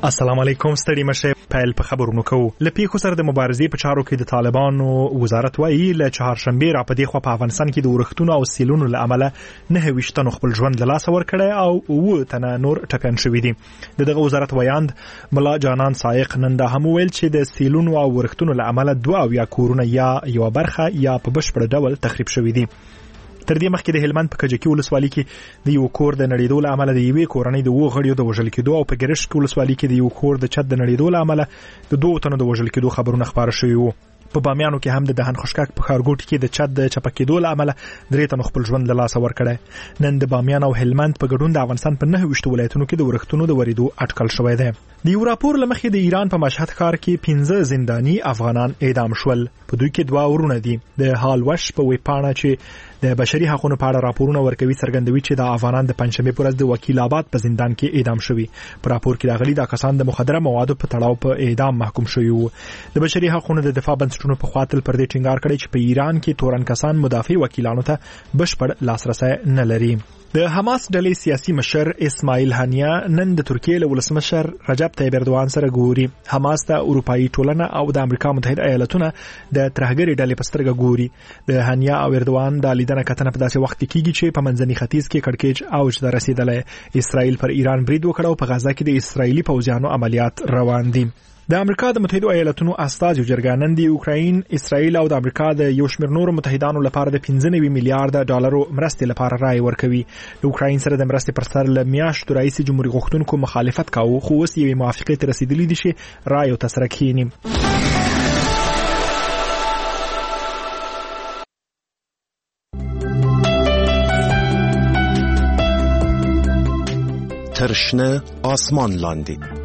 السلام علیکم ستړي مشه پیل په خبرونو کوو لپیخو سره د مبارزې په چارو کې د طالبانو وزارت وایي له چهارشنبه را پدې خو په افغانستان کې د ورښتونو او سیلونو له امله 9 خپل ژوند له لاس ورکړی او و تنه نور ټپيان شوې دي دغه وزارت وایاند ملا جانان سائق نن دا هم ویل چې د سیلونو او ورښتونو له امله 2 یا کورونه یا یو برخه یا په بشپړ ډول تخریب شوې دي تر دې مخکې د هلمند په کجکی ولسوالۍ کې د یو کور د نړیدو له امله د یوې کورنۍ د 2 غړیو د وژل کېدو او په ګرشک ولسوالۍ کې د یو کور د چت د نړیدو له امله د 2 تنو د وژل کېدو خبرونه خبره شوي وو په بامیانو کې هم د دهن خشکاک په خارګوټ کې د چت د چپکېدو له امله 3 تنو خپل ژوند له لاسه ورکړی نن د بامیان او هلمند په ګډون د افغانستان په 9 ولایتونو کې د ورښتونو د وریدو اټکل شوی دی د یو راپور لمخې د ایران په مشهد ښار کې 15 زندانی افغانان اعدام شول په دوی کې 2 ورونه دي د حال وش په ویپاڼه چې د بشري حقوقو په اړه راپورونه ورکوي څرګندوي چې د افغانان د پنځمه پورز د وکیل آباد په زندان کې اعدام شوي په راپور کې راغلي د کسان د مخدره موادو په تړاو په اعدام محکوم شوي وو د بشري حقوقو د دفاع بنسټونو په خاطر پر دې ټینګار کړی چې په ایران کې تورن کسان مدافع وکیلانو ته بشپړ لاسرسي نه لري د حماس ډلې سیاسي مشر اسماعیل هانیه نن د ترکیه له ولسمشر رجب طیب اردوغان سره ګوري حماس ته اروپאי ټولنه او د امریکا متحده ایالاتونه د ترهګری ډلې په سترګه ګوري د هانیه او اردوغان د لیدنه کتنه په داسې وخت کې کیږي چې په منځني ختیځ کې کړکېچ اوج ته رسیدلی اسرائیل پر ایران برید وکړ او په غزا کې د اسرائیلي پوځیانو عملیات روان دي د امریکا د متحده ایالاتونو استازي جرګه نن د اوکراین اسرائیل او د امریکا د یو شمېر نورو متحدانو لپاره د 15 میلیارډ ډالرو مرستې لپاره رای ورکوي د اوکراین سره د مرستې پر سر له میاشتو رئیس جمهوریت غوښتونکو مخالفت کاوه خو اوس یې موافقه ته رسیدلې دي چې رای او تسره کینی ترشنه آسمان لاندې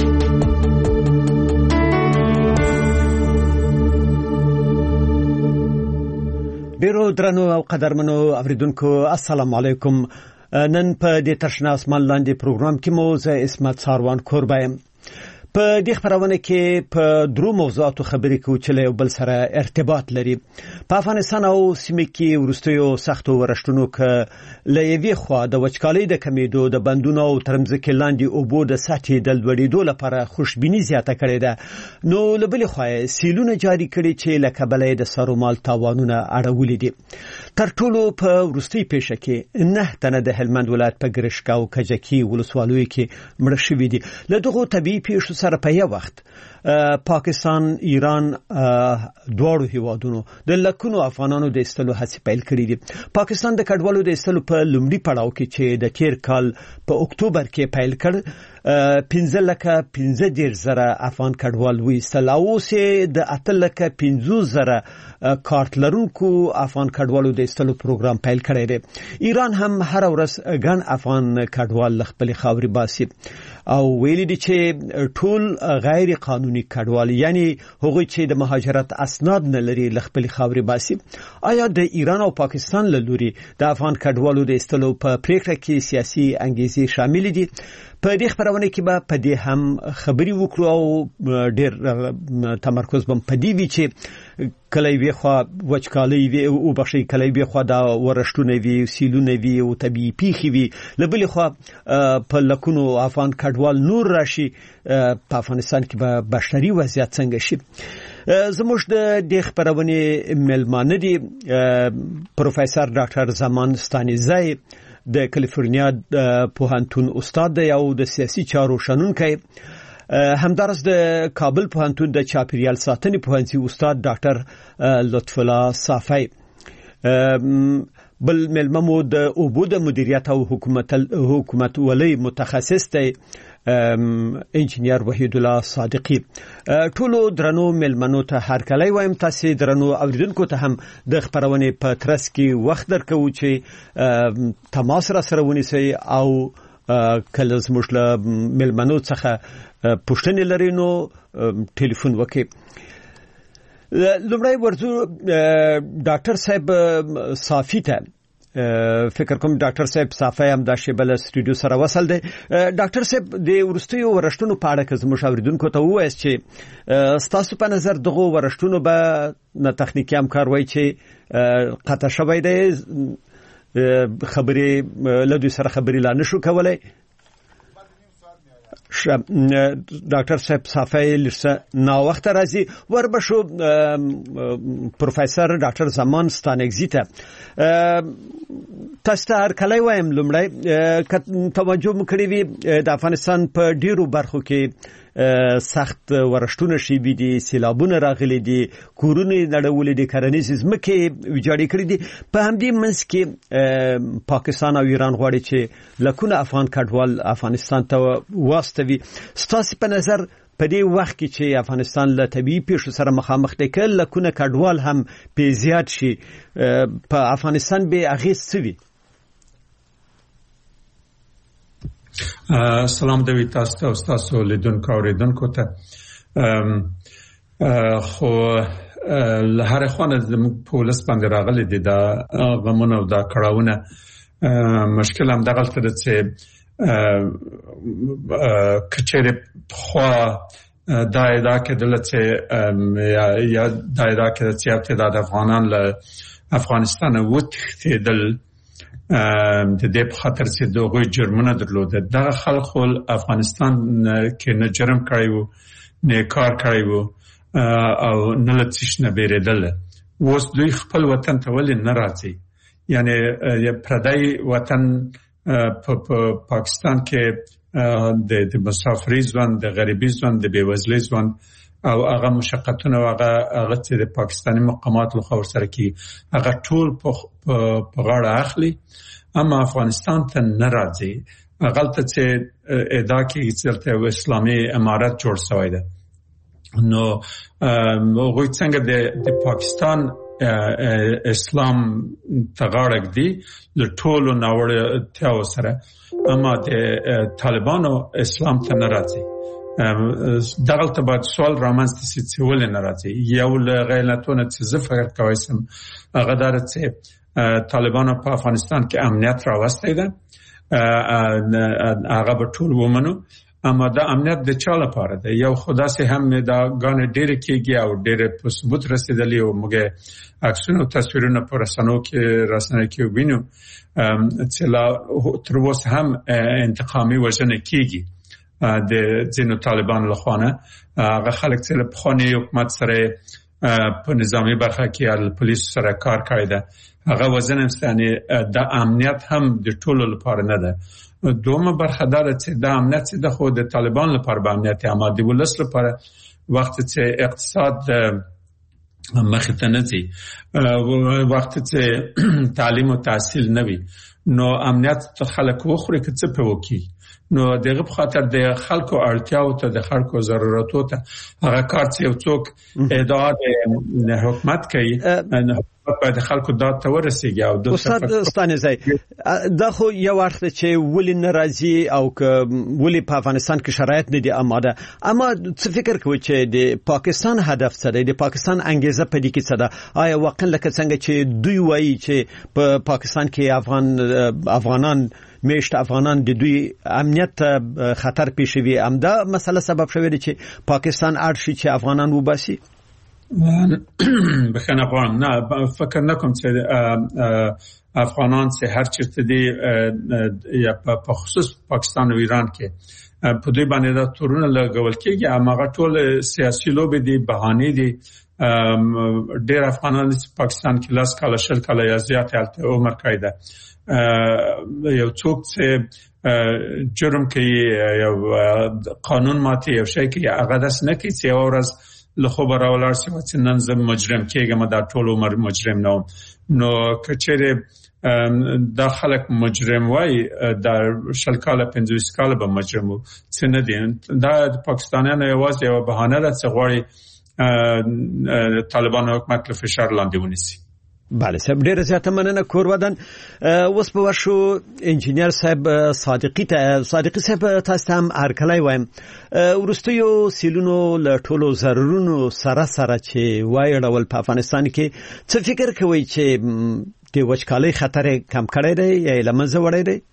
ډیرو درنو او قدرمنو اوریدونکو السلام علیکم نن په دې ترشنه آسمان لاندې پروګرام کې مو زه اسمت ساروان کوربایم په دې خبرونه کې په درو موضوعاتو خبرې کوو چې له بل سره ارتباط لري په افغانستان او سیمه کې ورستیو سختو ورشتونو ک لېوي خو د وچکالۍ د کمیدو د بندونو او ترمځکې لاندې اوبو د سطحې د لوړېدو لپاره خوشبینی زیاته کړې ده نو لبل خو سیلونه جاری کړي چې لکه بلې د سرومال تاوانونه اړولې دي تر ټولو په ورستي پیښه کې 9 تنه د هلمند ولایت په ګرشک او کجکی ولسوالۍ کې مړ شوي دي له دغه طبيعي پیښو سره په یو وخت پاکستان ایران دواړو هیوادونو د لکونو افغانانو د استلو هڅې پیل کړې دي پاکستان د کډوالو د استلو په لومړي پړاو کې چې د تیر کال په اکتوبر کې پیل کړ 15,000 افغان کډوال وېستل او سه د 8,50,000 کارت لرونکو افغان کډوالو د استلو پروګرام پیل کړی دی ایران هم هر ورځ ګڼ افغان کډوال خپل خاوري باسي او ویلي دي چې ټول غیر قانوني کډوال یعنی هغوی چې د مهاجرت اسناد نه لري خپل خاوري باسي آیا د ایران او پاکستان له لوري د افغان کډوالو د استلو په پریکړه کې سیاسي انګیزې شامل دي په دې خبرونه کې به په دې هم خبري وکړو او ډېر تمرکز بم په دې وی چې کله وی خو وچکالۍ وی او بخشي کله وی خو دا ورشتونه وی سیلونه وی او طبيعي پیخي وی لبل خو په لکونو افغان کډوال نور راشي په افغانستان کې به بشري وضعیت څنګه شي زموږ د دې خبرونه ملمانه دي پروفیسور ډاکټر زمان ستانیزای د کالیفورنیا پوهنتون استاد دی او د سیاسي چارو شنونکی همدارس د کابل پوهنتون د چاپیریال ساتنې پوهنځي استاد ډاکټر لطف الله صافی بل ملممو د اوبو د مدیریت او حکومت ولی متخصص دی انجینیر وحید الله صادقی ټولو درنو ملمنو ته هر کله وایم تاسو درنو اوریدونکو ته هم د خبرونه په ترس کې وخت درکو چې تماس را سره ونیسي او کله زموږ له ملمنو څخه پوښتنه لري نو ټلیفون وکړئ لومړی ورته ډاکټر صاحب صافی ته فکر کوم ډاکټر صاحب صافی هم د شیبل سټوډیو سره وصل دی ډاکټر صاحب د ورستیو ورشتونو په اړه که زموږ اوریدونکو ته ووایي چې ستاسو په نظر دغه ورشتونو به نه تخنیکی همکاروي چې قطع شوی دی خبرې له دوی سره خبرې لا نشو کولای ډاکټر صاحب صافی لرسه نا وخت راځي وربشو پروفیسور ډاکټر زمان ستانګزیته تاسو ته هر کله وایم لمړی توجه مکړی وي د افغانستان په ډیرو برخو کې سخت ورشتونه شي بي دي سیلابونه راغلي دي کورونه نړولې دي کرنیز ځمکې ویجاړې کړې دي په همدې منځ کې پاکستان او ایران غواړي چې لکونه افغان کډوال افغانستان ته واستوي ستاسو په نظر په دې وخت کې چې افغانستان له طبيعي پیښو سره مخامخ دي کله لکونه کډوال هم په زیات شي په افغانستان به اغیز سوي سلام دوی تاسو ته او تاسو لیدونکو اوریدونکو ته خو له هر خانه د پولیس باندې راغلي دي دا غمونه او دا کړهونه مشکل هم دغه تر څه کچېره خو دا کې دلته یا دا کې چې تعداد افغانان له افغانستان وتښتېدل د دې په خاطر چې دوی جرمونه درلوده دا خلک افغانستان کې نه جرم کړی وو نه کار کړی وو او نه لڅښ نه بیرېدل اوس دوی خپل وطن ته ولې نه راځي یعنی پردای وطن په پاکستان کې د مسافرۍ ژوند د غریبۍ ژوند د بیوزلۍ ژوند او هغه مشقتونه او هغه چې د پاکستاني مقامات له خوا سره کې هغه ټول په غاړه اخلي اما افغانستان ته نه راځي غلطه چې ادا کې چې اسلامي امارت جوړ شوی دی نو هغه څنګه د پاکستان اسلام تغاړک دی له ټولو ناوړتیاو سره اما د طالبانو اسلام ته نه راځي دغه ته بعد سوال رامنځته شي چې ولې نه راځي یو له غیرتونه چې زه فکر کوم هغه دا چې طالبانو په افغانستان کې امنیت راوستي ده هغه به ټول ومنو اما دا امنیت د چا لپاره ده یو خدا سي هم دا غان ډېر کېږي او ډېر په ثبوت رسیدلی او موږ عکسونه او تصویرونه پر رسنیو کې وینو چې لا تر اوسه هم انتقامي وژنه کېږي د ځینو طالبانو لخوا هغه خلک چې په خاني حکومت سره په نظامی برخه کې ال پولیس سره کار کوي دا هغه وزن ستانه د امنیت هم د ټولو لپاره نه ده دومره برخه دار چې د امنیت د خو د طالبان لپاره به امنیت آمادی ولس لپاره وخت چې اقتصاد مخ ته نه ځي وخت چې تعلیم او تحصیل نه وي نو امنیت خلک وخوري که څه په وکی نو دغه په خاطر د خلکو اړتیاو ته د خلکو ضرورتو ته هغه کار چې یو څوک ادعا د حکومت کوي باید خلکو دا ته ورسیږي او د استاد ستانزای دا خو یو وخت چې ولې ناراضي او ولې په افغانستان کې شرایط نه دي آماده اما څه فکر کوي چې د پاکستان هدف څه دی د پاکستان انګیزه په دې کې څه ده آیا واقعا لکه څنګه چې دوی وایي چې په پاکستان کې افغانان میشت افغانان د دوی امنیت خطر پیښوي امدا مسله سبب شوی دی چې پاکستان اړ شي چې افغانان وباسي بخنه غواړم نه فکر نکوم چې افغانان چې هر چیرته دي یا په خصوص پاکستان او ایران کې په دوی باندې دا تورونه لګول کېږي هغه ټول سیاسي لوبې دي بهانې دي ډېر افغانان چې پاکستان کې لاس کاله شل کاله یا زیات عمر کړی یو څوک چې جرم کوي یو قانون ماتي یو شی کوي هغه داس نه کوي چې اورز له خبر اولار سي چې نن زم مجرم کېږم دا ټول عمر مجرم نو کچېره دا خلک مجرم وای دا شل کاله 50 کاله به مجرم څه نه دي دا پاکستانیانو یوازې یو بهانه ده چې غواړي طالبان حکومت له فشار لاندې ونیسي بله صاحب ډیر زیاته مننه کورودن اوس په ورشو انجینیر صاحب صادقی صاحب تاسو هم هرکلی وایم ورستیو سیلونو له ټولو ضررونو سره چې وایړول په افغانستان کې څه فکر کوي چې د وچکالۍ خطر کم کړی دی یا لمنځه وړی دی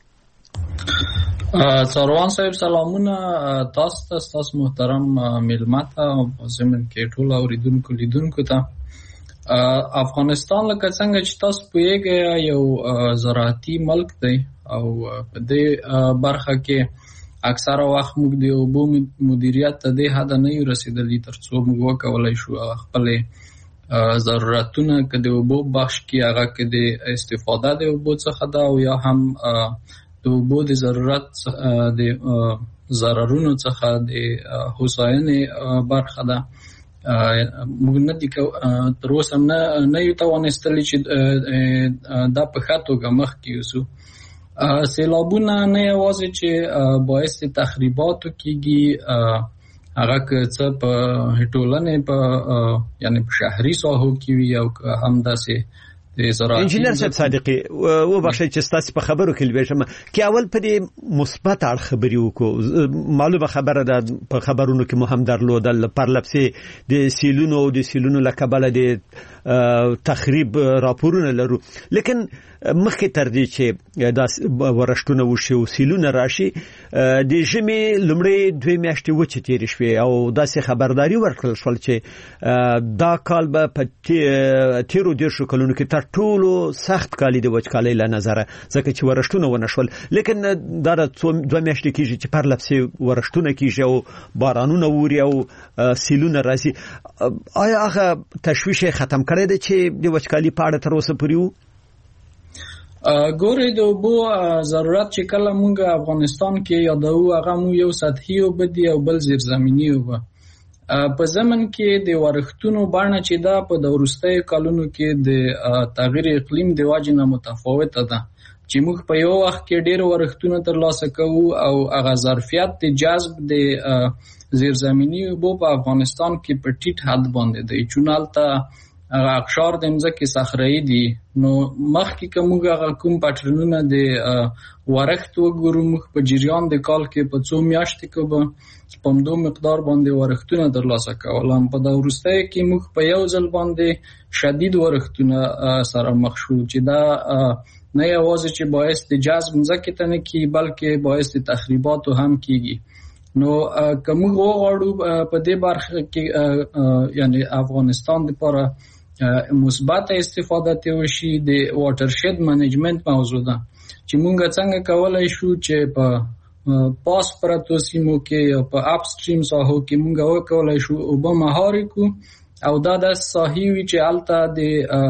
سروان صاحب سلامونه تاسو محترم ملمت زمن کې ټول اوریدونکو لیدونکو ته افغانستان لکه څنګه چې تاسو پوهیږئ یو زراعتي ملک دی او په دې برخه کې اکثره وخت موږ د اوبو مدیریت ته د حد نه یو رسیدلی ترڅو موږ وکولای شو خپل ضرورتونه که د اوبو بخش کې هغه کې د استفاده د اوبو څخه ده او یا هم د اوبو د ضرورت د ضررونو څخه د هوساینې برخه ده. موږ نه دي تر اوسه نه یو توانستلی چې دا په ښه توګه مخکې یوسو. سیلابونه نه یوازې چې باعث تخریباتو کېږي هغه که څه په ټولنې په یعنی په شهري ساحو کې وي او که هم داسې انجینر صاحب صادقي وبخښئ چې تاسو په خبرو کې لويشم کې اول په دې مثبت اړه خبري وکړو. معلومه خبره ده په خبرونو کې مهم درلودل پرلپسې د سیلونو لکبل د تخریب راپورونه لرو، لیکن مخکې تر دې چې دا ورشتونه وشي او سیلونه راشي د ژمي لمړی 2 میاشتې وچې تیرې شوې او داسې خبرداري ورکړل شول چې دا کال به په تیرو 10 کلونو کې تر ټولو سخت کالی د وچکالۍ له نظره ځکه چې ورشتونه ونه شول، لیکن دا 2 میاشتې کېږي چې پرلپسې ورشتونه کېږي او بارانونه ووري او سیلونه راځي. آیا هغه تشویش ختم کړی دی چې د وچکالۍ په اړه تر اوسه پورې وو؟ ګورې د اوبو ضرورت چې کله مونږ افغانستان کې یادو هغه مو یو سطحي اوبه دي او بل زیرزمینی اوبه. په زمن کې د ورښتونو بڼه چې دا په د وروستیو کلونو کې د تغییر اقلیم د وجې نه متفاوته ده چې موږ په یو وخت کې ډېر ورښتونه ترلاسه کوو او هغه ظرفیت د جذب د زیرزمینی اوبو په افغانستان کې په ټیټ حد باندې دی چون هلته اقشار د مځکې صخره‌ای دي. نو مخکې که موږ هغه کوم پټرنونه د ورښت وګورو موږ په جریان د کال کې په 2 میاشتې کې به په همدو مقدار باندې ورښتونه ترلاسه کول. هم په دا وروستیو کې موږ په یو ځل باندې شدید ورښتونه سره مخ شو چې دا نه یوازې چې باعث د جذب مځکې ته نه کیږي بلکې باعث د تخریباتو هم کیږي. نو که موږ وغواړو په دې برخه کې یعنی افغانستان لپاره مثبت استفاده ته وشي د واټرشید منیجمنت موضوع ده چې موږ څنګه کولای شو چې په پاس پرتو سیمو کې او په اپ سټریم ساحو کې موږ وکولای شو اوبه مهار کو او دا د صحیح وی چې الته د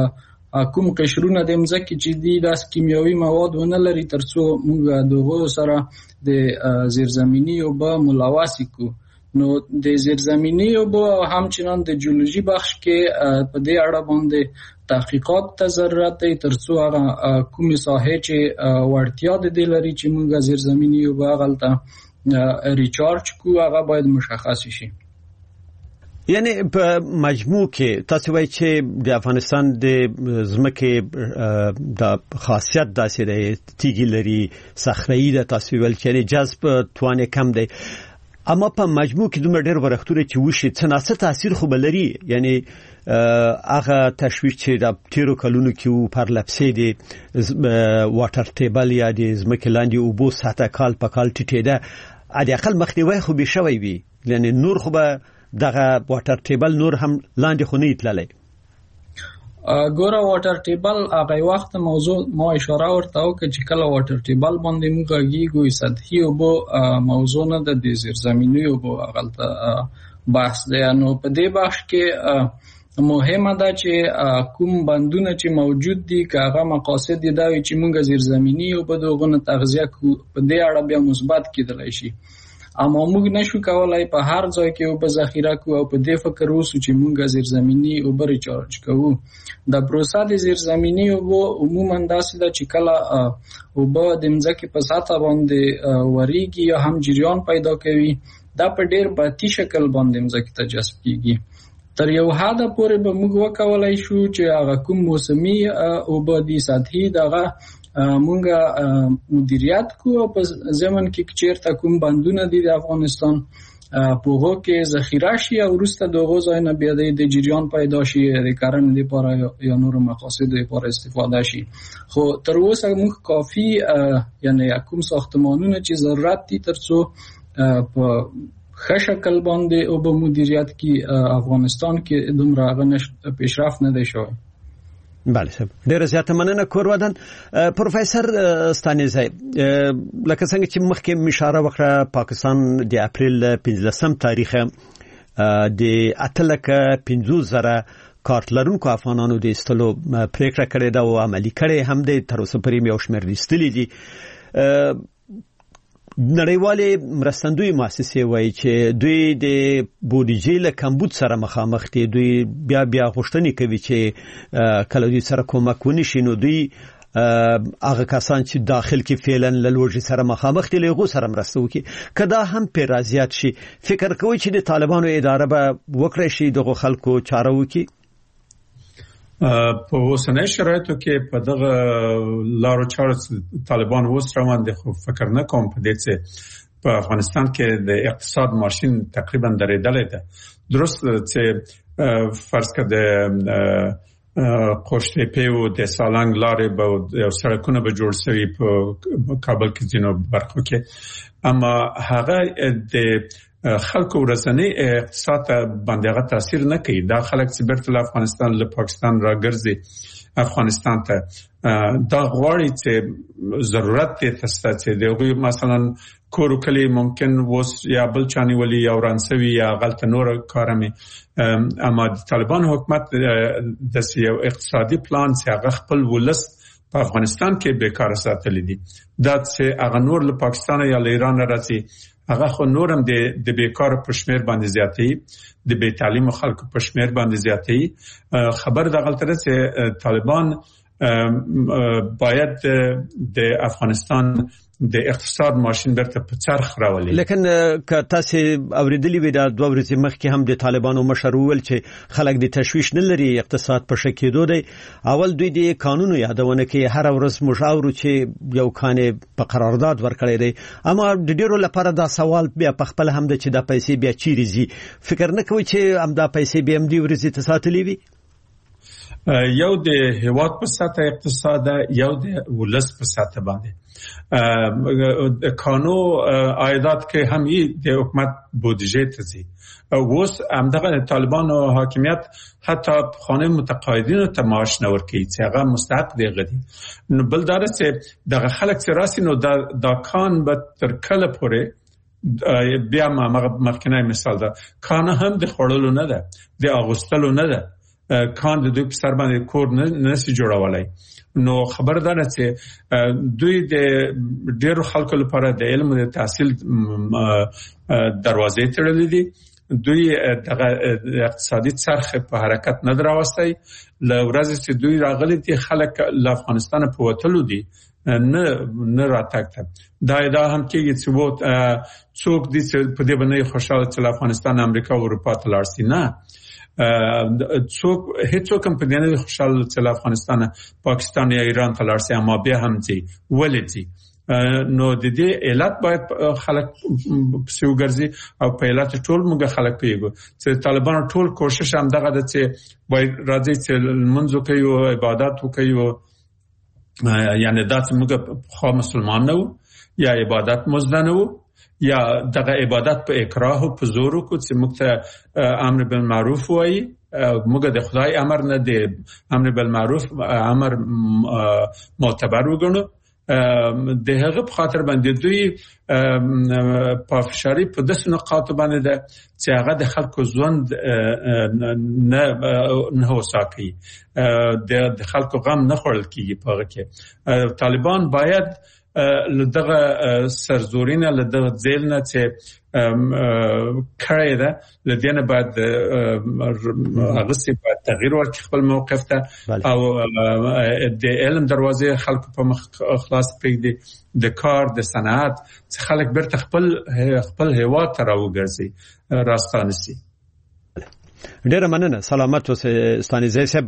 کوم قشرونه د مځکې چې دي د کیمیاوي مواد ونه لري ترڅو موږ دغه سره د زیرزمینی اوبه ملوث کو. نو د زیرزمینی اوبه همچنان د جیولوژي بخش کې په دې اړه باندې تحقیقات ته ضرورت دی ترڅو هغه کومې ساحې چې وړتیا د دې لري چې موږ زیرزمینی اوبه غلطه ریچارج کو هغه باید مشخص شي. یعنی په مجموع کې تاسو وایي چې د افغانستان د ځمکې د خاصیت داسې دی تیږې لري صخره‌ای ده تاسو ویل چې جذب توانه کم دی، اما په مجموع کې دومره ډېر ورښتونه چې وشي څه ناڅه تاثیر خو بلري. یعنی هغه تشویش چې د تیرو کلونو کې و پرلپسې د واټر ټیبل یا د ځمکې لاندې اوبو سطح کال په کال ټیټېده اډې اقل مخنیوي خو به شوی وي، یعنی نور خو به دغه واټر ټیبل نور هم لاندې خو نه تللی. ګوره واټر ټیبل هغه وخت موضوع ما اشاره ورته وکړه چې کله واټر ټیبل باندې موږ غږیږو سطحي اوبو موضوع نه د زیرزمینی اوبو غلطه بحث دی. نو په دې بحث کې مهمه ده چې کوم بندونه چې موجود دي که هغه مقاصد دي دا وي چې موږ زیرزمینی اوبو دغه تغذیه کو په دې اړه بیا مثبت کېدلی شي، اما موږ نشو کولای په هر ځای کې اوبه ذخیره کوو او په دې فکر وسو چې موږ زیرزمینی اوبه ریچارج کوو. د پروسه د زیرزمینی اوبه عموما داسې ده چې کله اوبه د مځکې په سطح باندې وریږي یا هم جریان پیدا کوي دا په ډېر باطي شکل باندې مځکې ته جذب کیږي. تر یو حد پورې به موږ وکولای شو چې هغه کوم موسمي اوبه دي سطحي دغه مونږه مدیریت کو په زمن کې چیرته کوم بندونه دي د افغانستان په هغه کې ذخیره شي او وروسته دغه ځای نه بیا د جریان پیدا شي د کرنې لپاره یا نور مقاصد لپاره استفاده شي. خو تر اوسه موږ کافي یعنی کوم ساختمانونه چې ضرورت دي ترڅو په ښه شکل باندې او په مدیریت کې افغانستان کې دومره پیشرفت نه دی شوی. بله صاحب ډیره زیاته مننه کور ودان. پروفیسور ستانیزی لکه څنګه چې مخکې اشاره وکړه پاکستان د اپریل 15 تاریخ د 850,000 کارت لرونکو افغانانو د استلو پریکړه کړې ده او عملی کړې هم د تر اوسه پورې یو شمېر ایستلي دي. نړیوالې مرستندوی مؤسسې وایي چې دوی د بودیجې له کمبود سره مخامخ دي. دوی بیا غوښتنې کوي چې کله دوی سره کومک ونشي نو دوی هغه کسان چې داخل کې فعلا له لوږې سره مخامخ دي له هغو سره مرسته وکړي. که دا هم پرې رازیات شي فکر کوئ چې د طالبانو اداره به وکړی شي دغو خلکو چاره وکړي؟ په اوسنۍ شرایطو کې په دغه لارو چارو طالبان اوس روان دي، خو فکر نه کوم په دې چې په افغانستان کې د اقتصاد ماشین تقریبا درېدلې ده. درست چې فرض کړه قوشتېپې او د سالنګ لارې به یو سړکونه به جوړ شوي په کابل کې ځینو برخو کې، اما هغه د خلکو ورځنی اقتصاد باندې هغه تاثیر نه کوي. دا خلک چې بیرته له افغانستان له پاکستان راګرځي افغانستان ته دا غواړي چې ضرورت دې تاسو چې دوی مثلا کور کلی ممکن وس یا بل چاني ولی یا ورانسوي یا غلط نور کارمه، اما د طالبان حکومت د یو اقتصادي پلان چې هغه خپل ولس په افغانستان کې بیکار ساتل دي. دا چې هغه نور له پاکستان یا له ایران راځي هغه خو نورم د بیکار په شمیر باندې زیاتې، د بې تعلیم خلکو په شمیر باندې زیاتې. خبر د غلطه چې طالبان باید د افغانستان د اقتصاد ماشین برته په چرخ راولي. لیکن که تاسو اوریدلی وي دا 2 ورځې مخکې هم د طالبانو مشر وویل چې خلک د تشویش نه لري اقتصاد په شکېدو دی. اول دوی د قانونو یادونه کوي هر ورځ مشاورو چې یو کانې په قرارداد ورکړی دی، اما د ډیرو لپاره دا سوال بیا په خپل هم د چې دا پیسې بیا چیرې ځي. فکر نه کوي چې هم دا پیسې به هم دی ورځي تساتلی وي؟ یو د هیواد په سطح اقتصاد، یو د ولس په سطح باندې قانون عایدات کې هم د حکومت بودجه ته ځي. اوس همدغه طالبانو حاکمیت حتی خانه متقاعدینو ته معاش نه ورکوي چې هغه مستحق دی غدي. نو بل دا چې دغه خلک چې راسي نو دا کان به تر کله پورې بیا مخکنی مثال ده کان هم د خړلو نه ده، د اغوستلو نه ده، کان د دوی په سر باندې کور نه سي جوړولای. نو خبردار چې دوی د ډیرو خلکو لپاره د علم او تحصیل دروازې تړلې دي. دوی د اقتصادي چرخ په حرکت نه دراوستي. لورځ چې دوی راغلي دي خلک له افغانستان په وټلو دي نه راتګ. دا هم کېږي چې وو څوک دي چې په دې باندې خوشاله چې افغانستان امریکا او اروپا ته لاړ شي. نه څوک هیڅوک هم په دې نه خوشاله چې افغانستان پاکستان یا ایران ته لاړ شي، اما بیا هم چې ولې نو د دې علت باید خلک پسې وګرځي او په علت ټول موږ خلک پیګو چې طالبان ټول کوشش هم دغه د چې باید راځي چې منځو کوي او عبادت وکړي، یعنی دا چې موږ خو مسلمان نه وو یا عبادت مزدنه وو یا دغه عبادت په اکراه او په زور کو چې موږ ته امر بالمعروف وایي. موږ د خدای امر نه دی امر بالمعروف امر معتبر وګڼو. د هغه په خاطر باندې دوی په فشاري په داسې نقاط باندې ده چې هغه د خلکو ژوند نه وساکي، د خلکو غم نه خورل کیږي. په هغه کې طالبان باید لدغه سرزورینه لدغه ځیلنه چې کړی ده لدینه باید هغه سي باید تغییر ورکړي خپل موقف ته او د علم دروازې خلکو په مخ خلاص پرېږدي، د کار د صنعت چې خلک بیرته خپل هیواد ته راوګرځي راستانه سي. ډیره مننه. سلامت اوسئ ستانیزی صاحب.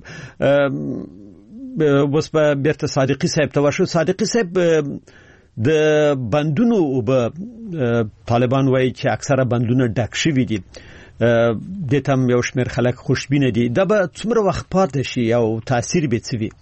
اوس په بیرته صادقي صاحب ته ورشو. صادقي صاحب د بندونو او طالبان وایي چې اکثره بندونه ډک شوي دي، د تم یو شمېر خلک خوشبینه دي. دا به څومره وخت پاتې شي او تاثیر به څه وي؟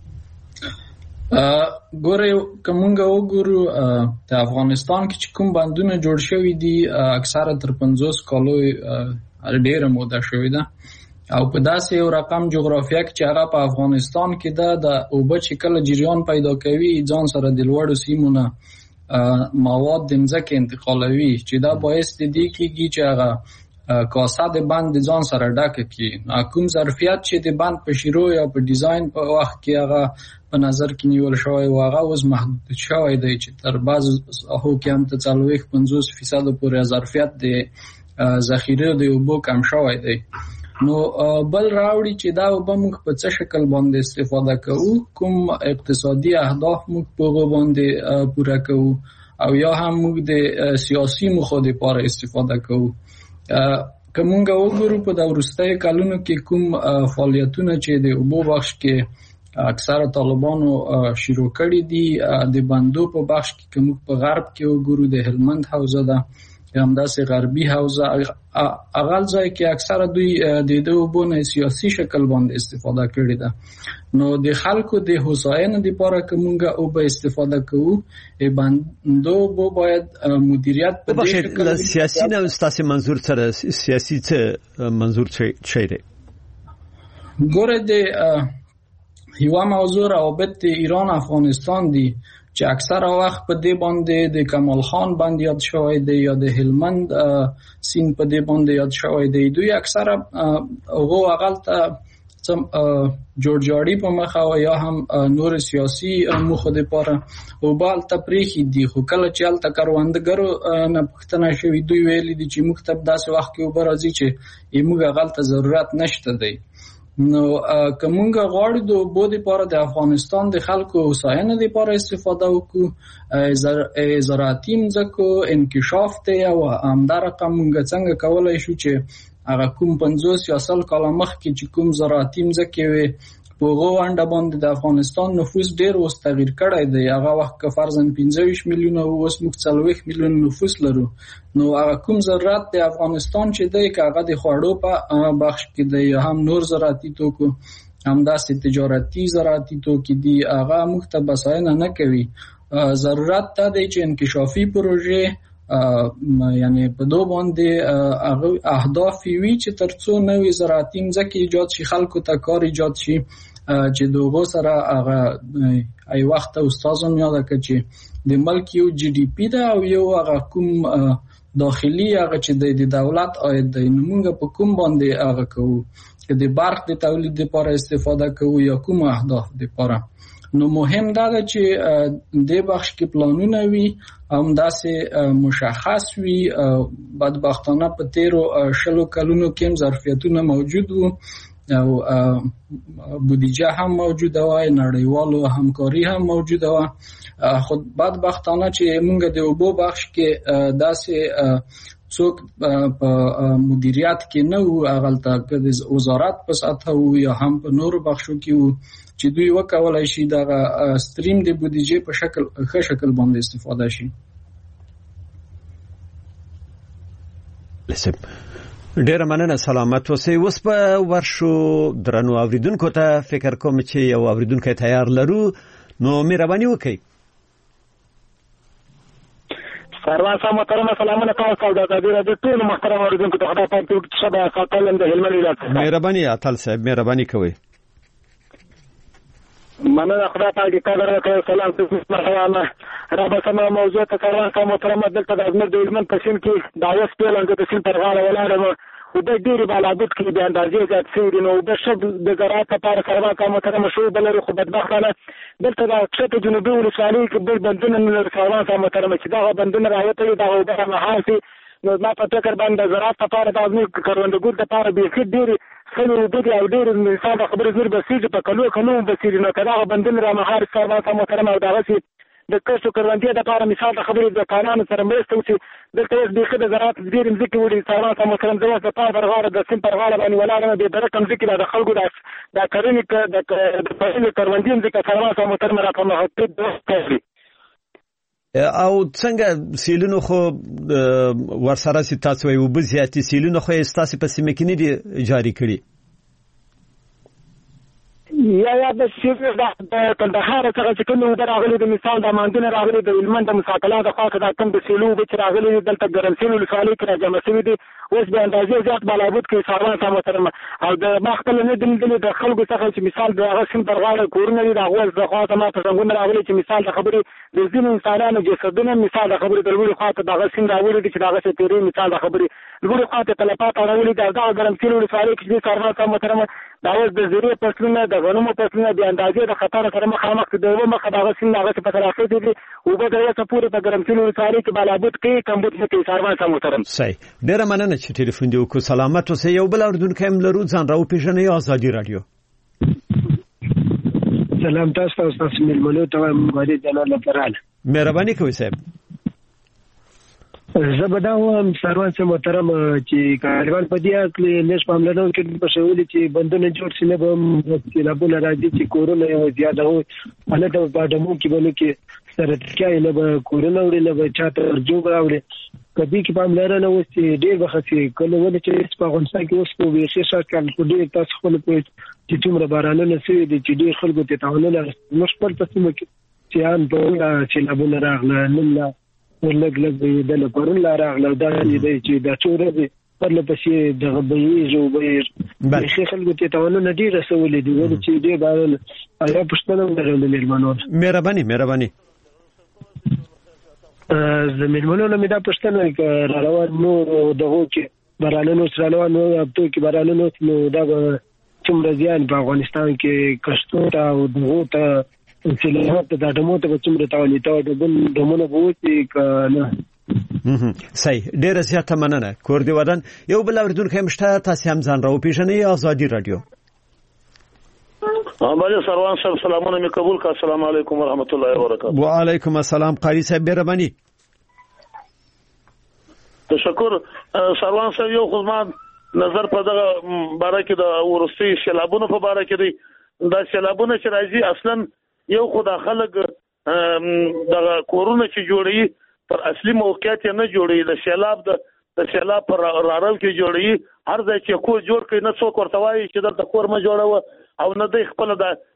ګوره کومګه وګورو د افغانستان کې چې کوم بندونه جوړ شوي دي اکثره تر 50 کالو ډیره موده شوې ده او په داسې یو رقم جغرافیه کې چې هغه په افغانستان کې ده د اوبه چې کله جریان پیدا کوي ځان سره د لوړو سیمو نه مواد د مځکې انتقالوي چې دا باعث د دې کېږي چې هغه کاسه د بند ځان سره ډکه کړي. کوم ظرفیت چې د بند په شروع یا په ډیزاین په وخت کې هغه په نظر کې نیول شوی و هغه اوس محدود شوی دی چې تر بعضو ساحو کې هم ته 40-50% پورې ظرفیت د ذخیره د اوبو کم شوی دی. نو بل راوړي چې دا اوبه موږ په څه شکل باندې استفاده کوو، کوم اقتصادي اهداف موږ په هغو باندې پوره کوو او یا هم موږ د سیاسي موخو لپاره استفاده کوو. که موږ وګورو په د وروستیو کلونو کې کوم فعالیتونه چې د اوبو بخش کې اکثره طالبانو شروع کړي دي، د بندو په بخش کې که موږ په غرب کې وګورو د هلمند حوزه ده یا همداسې غربي حوزه، اغل ځای کې اکثره دوی د دې اوبو نه سیاسي شکل باندې استفاده کړي ده. نو د خلکو د هوساینې لپاره که موږ اوبه استفاده کوو بندو اوبو باید مدیریت په دې شکل سیاسي نه ستاسو منظور سره سیاسي څه منظور څه دی؟ ګوره د یو موضوع روابط د ایران افغانستان دي چې اکثره وخت په دې باندې د کمال خان باندې یاد شوی دی یا د هلمند سیند په دې باندې یاد شوی دی. دوی اکثره هغه اغلته جوړجاړي په مخه او یا هم نور سیاسي موخو لپاره او بال تپریخي دي. خو کله چې الته کاروندګرو نه پښتنه شوی دوی ویلي دي چې مکتب داسې وخت کې وبر راځي چې موږ غلطه ضرورت نشته دی. نو کومه غواړو د اوبو لپاره د افغانستان د خلکو هوساینې لپاره استفاده وکړو، زراعتي مځکو انکشاف ته او همدارقه موږ څنګه کولای شو چې هغه کوم 50 یا 100 کال مخکې چې کوم زراعتي مځکې وي په هغه ونډه باندې د افغانستان نفوس ډیر اوس تغییر کړی دی. هغه وخت که فرضاً 25 میلیونه اوس موږ 40 میلیون نفوس لرو. نو هغه کوم ضرورت د افغانستان چې دی که هغه د خوړو په بخش کې دی یا هم نور زراعتي توکو همداسې تجارتي زراعتي توکي دي هغه موږ ته بساینه نه کوي. ضرورت دا دی چې انکشافي پروژې یعنی په دو باندې اهداف وي چې ترڅو نوې زراعتي مځکې ایجاد شي، خلکو ته کار ایجاد شي چې دغه سره هغه ای وخت استادم یاد کړ چې د ملک یو جی ډی پی دا او یو هغه کوم داخلي هغه چې د دولت عاید دی. موږ په کوم باندې هغه کوو چې د برق د تولید لپاره استفاده کوو یا کوم اهداف لپاره. نو مهم دا ده چې د بخش کې پلانونه وي هم داسې مشخص وي. بدبختانه په تیرو 20 کلونو کې ظرفیتونه موجود وو او بودیجه هم موجوده و، نړیوالو همکاري هم موجوده و. خود بدبختانه چې موږ د اوبو بخش کې داسې څوک په مدیریت کې نه وو، اغلته د وزارت په سطح وو یا هم په نورو بخشو کې وو چې دوی وکولای شي دغه سټریم د بودیجې په ښه شکل باندې استفاده شي. ډیر مننه، سلامت اوسئ. اوس په ورشو درنو اوریدونکو ته فکر کوم چې یو اوریدونکو تیار لرو، نو مهرباني وکړئ. سروان صاحب محترم سلامونه کوم سوداګر د ټول محترم اوریدونکو ته خدای پاک دې شبا قاتل د هلمند ولایت. مهرباني اتل صاحب، مهرباني کوئ. مننه خدای پاک دې قدر وکړي. سلام مرحبا. رابطه سم موضوع ته سروان صاحب محترم دلته د ازمیر د هلمند په سیند کې داوه سپیلنګ د سیند پر غاړه ولاړم او د ډېری بالابود کې د اندازې زیات سیند نو د شب د زراعت لپاره سروان صاحب محترم شو بلري خو بدبختانه دلته د کښته جنوبي ولسوالۍ کې بل بندونه نه سروان صاحب محترم چې دا بندونه راوته دا اوبه مهاسي نو ما په فکر باندې زراعت لپاره د ازمیر کروندګر لپاره به کې ډېری خلک د او ډېر انسان خبرې زیر بسیږي په کلو بسیږي نو کدا بندونه را مهار سروان صاحب محترم او دا غسي د کښتو کروندې لپاره مثال د خبرې د قانون سره مرسته وکړي. دلته اوس د خدای زراعت ډېر مځکې وړي سروان صاحب محترم زما په پاره غاړه د سیم پر غاړه باندې ولاړم د درکم ځکه د خلکو د کرنې د فصل کروندې ځکه سروان صاحب محترم را په محدود کوي او څنګه سیلونو خو ورسره سي تاسو یو بزیاتي سیلونو خو تاسو په سیمه کې نه دي جاری کړی. یا د سیمې د کندهار څخه چې کوم اوبه راغلي د مثال د ماندونه راغلي د هلمند د مساقلات د خاصه د کم د سیلو اوبه چې راغلي دلته ګرمسین ولسوالۍ کې راجمع شوي دي اوس به اندازې زیات بالابود کې ساروان صاحب محترم او د ما خپل نه دلې د خلکو څخه چې مثال د هغه سیم پر غاړه کورونه دي د هغه د خاصه ما ته څنګه راغلي چې مثال د خبرې د ځینو انسانانو جسدونه مثال د خبرې د لوړ خاطر د هغه سیم راغلي چې د هغه تیری مثال د خبرې لوړ خاطر تلفات راغلي د هغه ګرمسین ولسوالۍ کې ساروان صاحب محترم دا اوس د زیرې فصلونه د غنمو فصلونه د اندازې د خطر سره مخامخ دي او مخ دغه سین دغه په تراخه دي او په دغه سپورې په ګرمسین ولسوالۍ کې بالابود کې کمبود کې ساروان صاحب محترم صحیح ډیر مننه چې ټلیفون دی وکړو سلامت اوسئ یو بل اردوونکی هم لرو ځان راو پیژنئ آزادي رادیو سلام تاسو ملمنو ته مغادي جلال لپاره مهرباني کوئ صاحب زبدا هم سروان سم محترم چې کاروان په دې اړه نش پاملرنه کې په شولې چې بندونه جوړ شي نه به چې لابونه راځي چې کورونه یو زیاده وي انا د باډمو کې بلو کې سره تکای نه به کورونه وړي نه به چاته جوړ راوړي کدي کې پاملرنه و چې ډېر وختي کله ولې چې په افغانستان کې اوس په ویښه شات کال ډېر تاسو خپل په چې څومره بارانونه سوي دي چې ډېر خلکو ته تعاونونه مشکل پسمه کې چې ان په چې لابونه راغله نه ولګ د لپاره لا راغله دا دې چې دا څوره دي پر لپسې د غبي جو به خلکو ته تعاونونه ډېر رسولې دي ولې چې دې باندې ایا پښتنه درلود مېرمنو مهرباني زمينونو نه دا پښتنه روان نو دغه کې برانونو سره روان نو ابتو کې برانونو نو دا څومره ځان په افغانستان کې کشتو او دغه ته چې له هغه د دمو ته څومره تاواني ته د دمونه بوتي کنه صحیح ډیره زیاته مننه کور دی ودان یو بل اردوونکی مشته تاسو هم ځان راو پیژنئ آزادي رادیو بله سروان صاحب سلامونه می قبول کا السلام علیکم ورحمت الله وبرکاته وعلیکم السلام قاری صاحب مهرباني تشکر سروان صاحب یو خدمات نظر په دغه باره کې د ورستي سیلابونو په باره کې دی دا سیلابونه چې راځي اصلا یو خدای خلک دغه کورونه چې جوړي پر اصلي موقعیت نه جوړي د سیلاب پر راړو کې جوړي هر ځای چې کور جوړ کړي نه څوک ورته وایي چې دلته کور ما جوړاوه او نه د خپل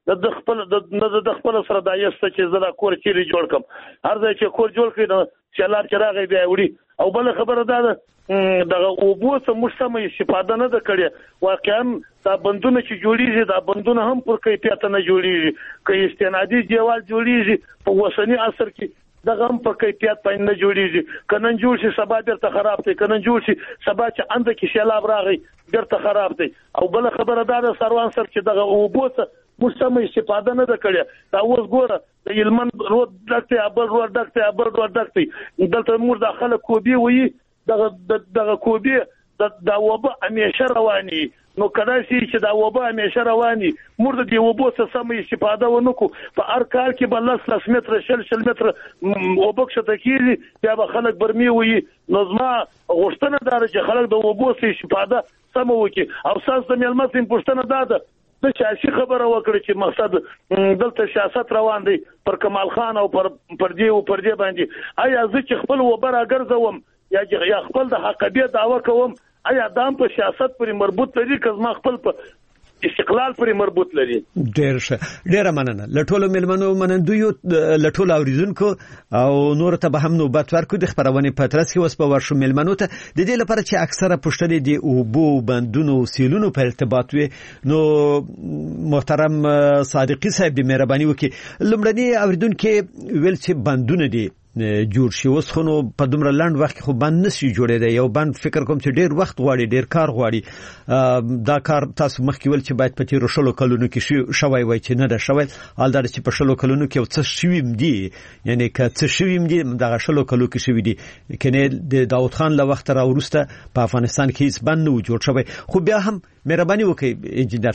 د خپل سره د یسته چې زړه کور چیرې جوړ کم هر ځای چې کور جوړ کړي نو سیلاب چې راغی بیا وړي او بل خبره ده دغه اوبو څخه مشتمه استفاده نه ده کړې واقعا دا بندونه چې جوړیږي دا بندونه هم پر کیفیت نه جوړیږي که استنادي دیوال جوړیږي په وسنی عصر کې دغه هم په کیفیت باندې نه جوړیږي کنن جوړ شي سبا درته خراب دی کنن جوړ شي سبا چې اند کې سیلاب راغی درته خراب دی او بل خبره ده سروان سر چې دغه اوبو څخه مشتمه استفاده نه ده کړې دا اوس ګوره د یلمن روډ دکته ابل روډ دکته دلته مور داخله کوبي وي دغه کوبي د وبا همیشه رواني نو کله چې دا وبا همیشه رواني مور د دې وبو څخه سم استفاده ونکو په هر کال کې بل 10 متر شل متر وبکشه تکیږي بیا به خلک برمي وي نو زما غوښتنه ده چې خلک د وبو څخه استفاده سم وکړي او ساس د ملمسین پښتنه ده د سیاسي خبره وکړي چې مقصد دلته سیاست روان دی پر کمال خان او پر دې باندې آیا زه چې خپل وبر اگرځوم یا خپل د حقیقت دعوه کوم آیا دام په سیاست پورې مربوط لري که ما خپل په استقلال پورې مربوط لري ډیر مننه لټولو ملمنو منندوی لټولو اوریدونکو او نور ته به هم نوبت ورکو د خبرونه پاترس کې وس په ورشو ملمنو ته د دې لپاره چې اکثره پښتني دي او بو بندونو سیلونو په ارتباط وي نو محترم صادقی صاحب د مهرباني وکي لمړنی اوریدونکو ویل چې بندونه دي جوړ شي اوس خو نو په دومره لاند وخت کې خو بند نشي جوړېدای یو بند فکر کوم چې ډیر وخت غواړي ډیر کار غواړي دا کار تاسو مخکې ول چې باید په تیر شلو کلونو کې شوی وای چې نه ده شوی حال دا چې په شلو کلونو کې څه شویم دي یعنی که څه شویم دي دا شلو کلو کې شوی دي کنه د داوود خان له وخت را ورسته په افغانستان کې هیڅ بند نه جوړ شوی خو بیا هم مهرباني وکړئ انجینر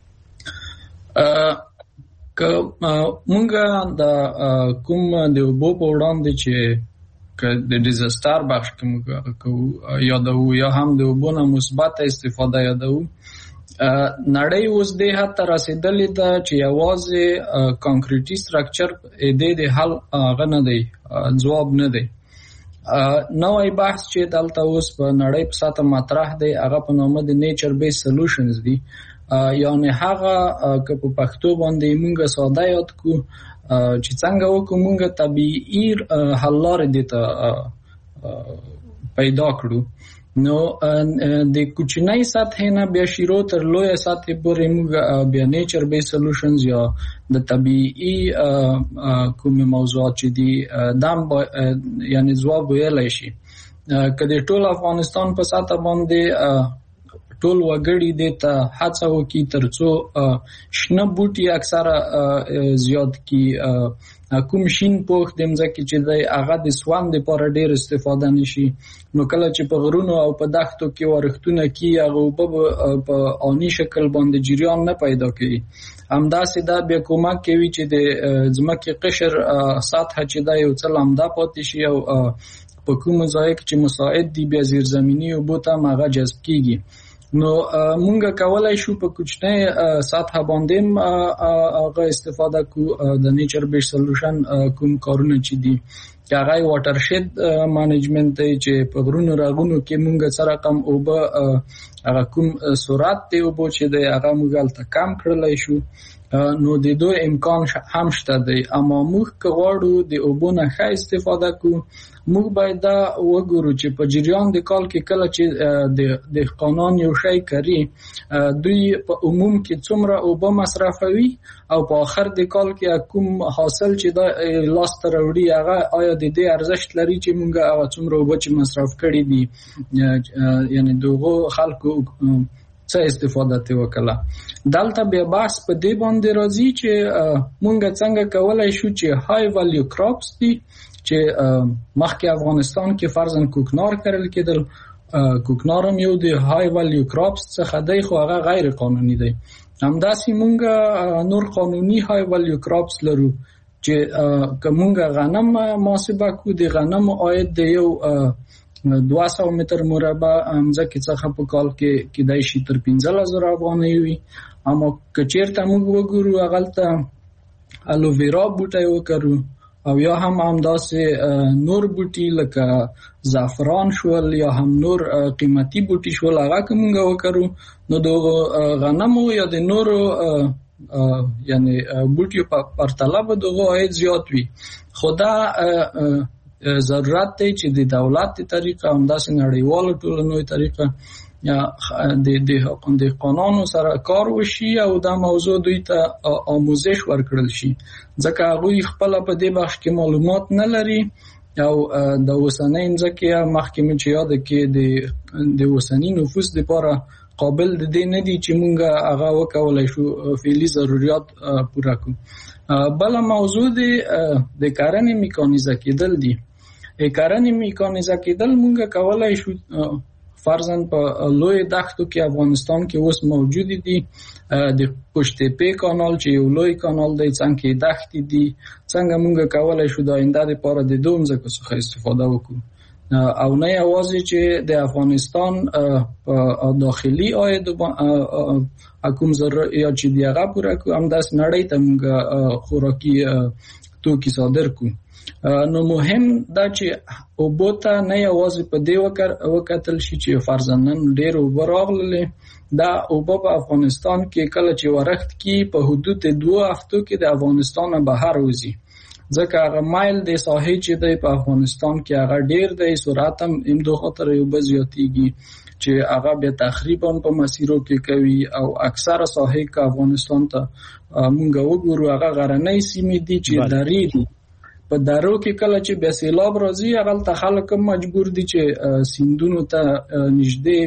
صاحب که مونږه د کوم د وبو په وړاندې چې د ډیزاستر بخش کې مونږ یادو یا هم د وبو نه مثبت استفاده یادو نړۍ اوس د هڅه رسیدلې ده چې یوازې کانکریټي سټرکچر د حل غنه دی جواب نه دی نوې بحث چې دلته اوس په نړۍ په ساته مطرح دی هغه په نامه د نیچر بیس سولوشنز دی یعنی هغه که په پښتو باندې مونږ ساده یاد کو چې څنګه وکړو مونږ طبيعي حل لارې دته پیدا کړو. نو د کوچنۍ سطح نه بیا شروع تر لوی سطح پورې موږ بیا نیچر بیس سولوشنز یا د طبيعي کوم موضوعات چې دي دام یعنی ځواب ویلای شي. کله ټول افغانستان په سطح باندې ټول وګړي د ته هڅه وکړي ترڅو شنه بوټي اکثره زیات کی کوم شین پوخ د مځکه چې د هغه د سوان د لپاره ډیر استفاده نشي. نو کله چې په غرونو او په دښتو کې ورښتونه کی هغه په اونی شکل باندې جریان نه پیدا کوي. همداسې دا بیا کومک کوي چې د ځمکې قشر سطح چې دا یو څه لامده پاتې شي او په کوم ځای کې چې مساعد دی بیا زیرزمینی او بوته هغه جذب کیږي. نو مونږ کولای شو په کوچنۍ سطح باندې هغه استفاده کو د نیچر بیس سولوشن کوم کارونه چې دي هغه واټر شید مانجمنت دی چې په غرونو راغونو کې مونږ سره کم او به هغه کوم سرعت دی او چې د هغه مونږ ته کم کړلای شو. نو د دوی امکان هم شته دی، اما موږ کغواړو د اوبونه ښه استفاده کو. موږ باید دا وګورو چې په جریان د کال کې کله چې د قانون یو شی کوي دوی په عموم کې څومره اوبه مصرفوي او په آخر د کال کې کوم حاصل چې دا لاس ته راوړي هغه آیا د دې ارزښت لري چې موږ هغه څومره اوبه چې مصرف کړي دي یعنی دغه خلکو څه استفاده ته وکړه. دلته بیا بحث په دې باندې راځي چې مونږ څنګه کولای شو چې های ویلیو کراپس دي چې مخکې افغانستان کې فرضاً کوکنار کرل کېدل. کوکنار هم یو د های ویلیو کراپس څخه دی خو هغه غیر قانوني دی. همداسې مونږ نور قانوني های ویلیو کراپس لرو چې که مونږ غنم محاسبه کو د غنم عاید د یو 200 متر مربع ځکه څخه په کال کې کېدای شي تر 15000 افغانۍ وي. اما کچیرته موږ وګورو هغلته الوویرا بوټي وکړو او یا هم همداسې نور بوټي لکه زعفران شول یا هم نور قیمتي بوټي شول هغه کومه وکړو نو د غنمو یا د نورو یعنی بوټي په پرتله به دغه عاید زیات وي. خدا ضرورت دی چې د دولت د طریقه همداسې نړیوالو ټولنوي طریقه د قانون سره کار وشي او دا موضوع دوی ته آموزش ورکړل شي ځکه هغه خپل په دې بخش کې معلومات نه لري او د اوسنۍ ځکه مخکې چې یاد کې د اوسنۍ نفوس لپاره قابل د دې نه دي چې مونږ هغه وکولای شو فعلی ضرورت پوره کړو. بل موضوع د کرنې میکانیزه کېدل دي. کرنې میکانیزه کېدل مونږ کولای شو فرضاً په لوی دښتو کې افغانستان کې اوس موجود دي د پشتپې کانال چې یو لوی کانال دی څنګه دښتې دي څنګه مونږ کولای شو د آینده لپاره د دوم ځکه څخه استفاده وکړو او نه یوازې چې د افغانستان داخلي عاید کوم ضرورت چې دی هغه پوره کو هم داس نړۍ ته موږ خوراکي توکي صادر کو. نو مهم دا چې اوبوته نه یوازې په دې وکتل شي چې فرضاً ډېر اوبه راغلي دا اوبه په افغانستان کې کله چې ورښت کې په حدود 2 هفتو کې د افغانستان بهر وځي ځکه هغه مایل د ساحې چې د په افغانستان کې هغه ډېر دی سرعت هم امدو خاطر یو بزیاتیږي چې هغه بیا تقریبا په مسیرو کې کوي او اکثره ساحې کې افغانستان ته مونږ وګورو هغه غرنۍ سیمې دي چې درې دي. په درو کې کله چې بیا سیلاب راځي هغه ته خلک مجبور دي چې سیندونو ته نږدې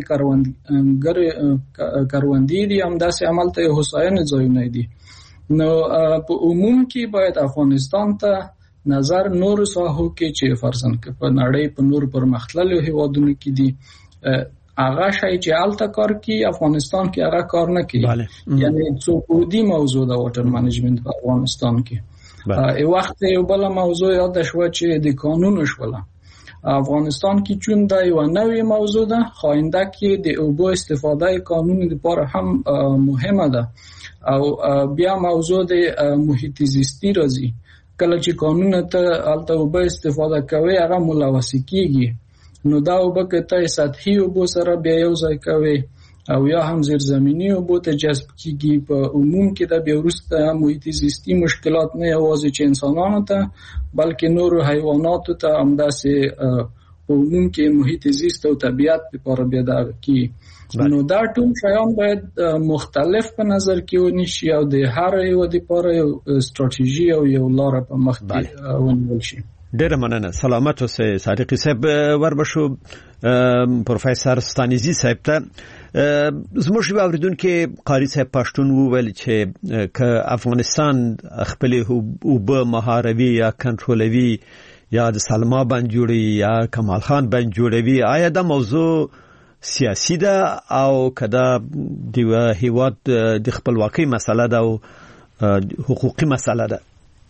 کروندې دي همداسې عمل ته هوساینې ځایونه دي. نو په عموم کې باید افغانستان ته نظر نور ساحو کې چې فرضاً کې په نړۍ په نور پرمختللو هیوادونو کې دي هغه شای چې الته کار کوي افغانستان کې هغه کار نه کوي. یعنی څوکودي موضوع د واټر مانجمنت په افغانستان کې. ای وخت یو بل موضوع یاد شو چې د قانون شوله افغانستان کې چون دا یو نوې موضوع ده خوانده کې د اوبو استفاده قانوني لپاره هم مهمه ده او بیا موضوع د محیط زیستی راځي کله چې قانون ته الته اوبو استفاده کوي هغه ملوث کیږي نو دا اوبه کته سطحي اوبو سره بیا یو ځای کوي او یا هم زیرزمینی اوبو ته جذب کیږي. په عموم کې د بیا وروسته محیط زیستی مشکلات نه یوازې چې انسانانو ته بلکې نور حیواناتو ته هم داسې په عموم کې محیط زیست او طبیعت لپاره بیا دا کی. نو دا ټول شیان باید مختلف په نظر کې ونیسي او د هر یو لپاره یو ستراتیژي او یو لار په مخ کې ونیول شي. ډېر مننه. سلامت اوسئ صادقي صاحب. وربشو پروفیسور ستانیزي صاحب ته زموږ اوریدونکو قاری صاحب پښتون وویل چې ک افغانستان خپل اوبه مهاروي یا کنټرولوي یا د سلما باندې جوړي یا کمال خان باندې جوړوي، آیا دا موضوع سیاسي ده او کدا د هیواد د خپلواکۍ مسله ده او حقوقي مسله ده؟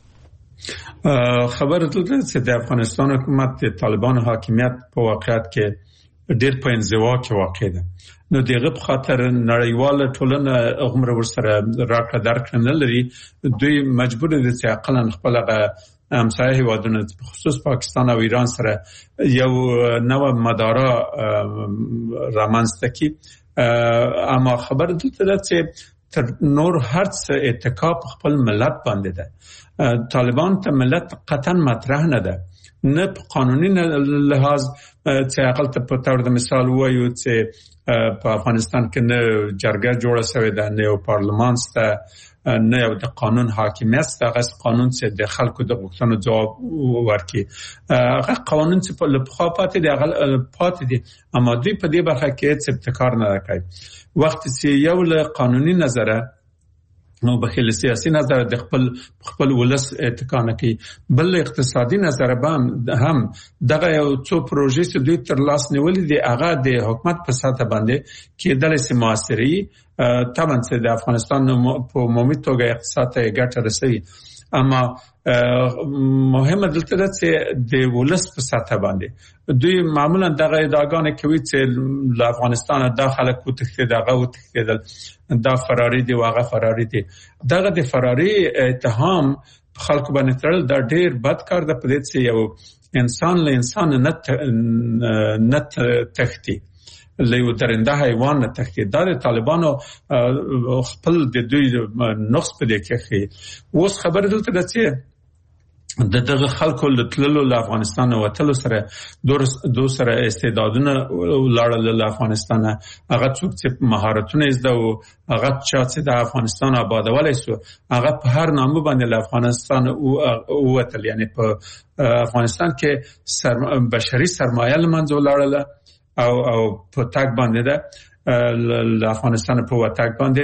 خبره ده چې د افغانستان حکومت د طالبانو حاکمیت په واقعیت کې ډېر په انزوا کې واقع ده. نو دغه په خاطر نړیواله ټولنه عمر ورسره راکړه درکړه نه لري. دوی مجبور دي چې عقلاً خپل همسایه هیوادونه خصوص پاکستان او ایران سره یو نوع مدارا رامنځته کړي. اما خبره ده چې تر نور هر څه اتکا په خپل ملت باندې ده. طالبان ته ملت قطعا مطرح نه ده، نه په قانوني لحاظ چې عقل ته په تور د مثال وایو چې په افغانستان کې نه جرګه جوړه شوې ده، نه یو پارلمان شته، نه یو د قانون حاکمیت شته. هغه قانون چې د خلکو د غوښتنو جواب ورکړي، هغه قانون چې په لپخوا پاتې دي هغه پاتې دي. اما دوی په دې برخه کې څه ابتکار نه کوي. وخت چې یو له قانوني نظره نو بخیل سیاسي نظر د خپل ولس اتکا نه کوي، بل اقتصادي نظر به هم دغه یو څو پروژې چې دوی تر لاس نیولې دي هغه د حکومت په ساته باندې کېدل سي موثري طبعا چې د افغانستان په عمومي توګه اقتصاد ته ګټه رسوي. اما مهمه دلته ده چې د ولس په ساته باندې دوی معمولا دغه ادعاګانې کوي چې له افغانستان داخله کوتښتي دغه وتښتیدل، دا فراری دی واغه فراری دی. دغه د فراری اتهام خلکو باندې تړل دا ډیر بد کار ده. په دې چې یو انسان له انسان نه تختی له یو درنده حیوان نه تختی. دا د طالبانو خپل د دوی نقص په دې کې خي. اوس خبر دلته ده چې دغه خلکو لټلو له افغانستان وتلو سره دو سره استعدادونه لاړل له افغانستان. هغه څوک چې مهارتونه زده او هغه چې د افغانستان آبادولای سو هغه په هر نامه باندې له افغانستان وتل. یعنی په افغانستان کې بشري سرمایه لمنځه لاړل او په تاک باندې ده له افغانستان په وتاک باندې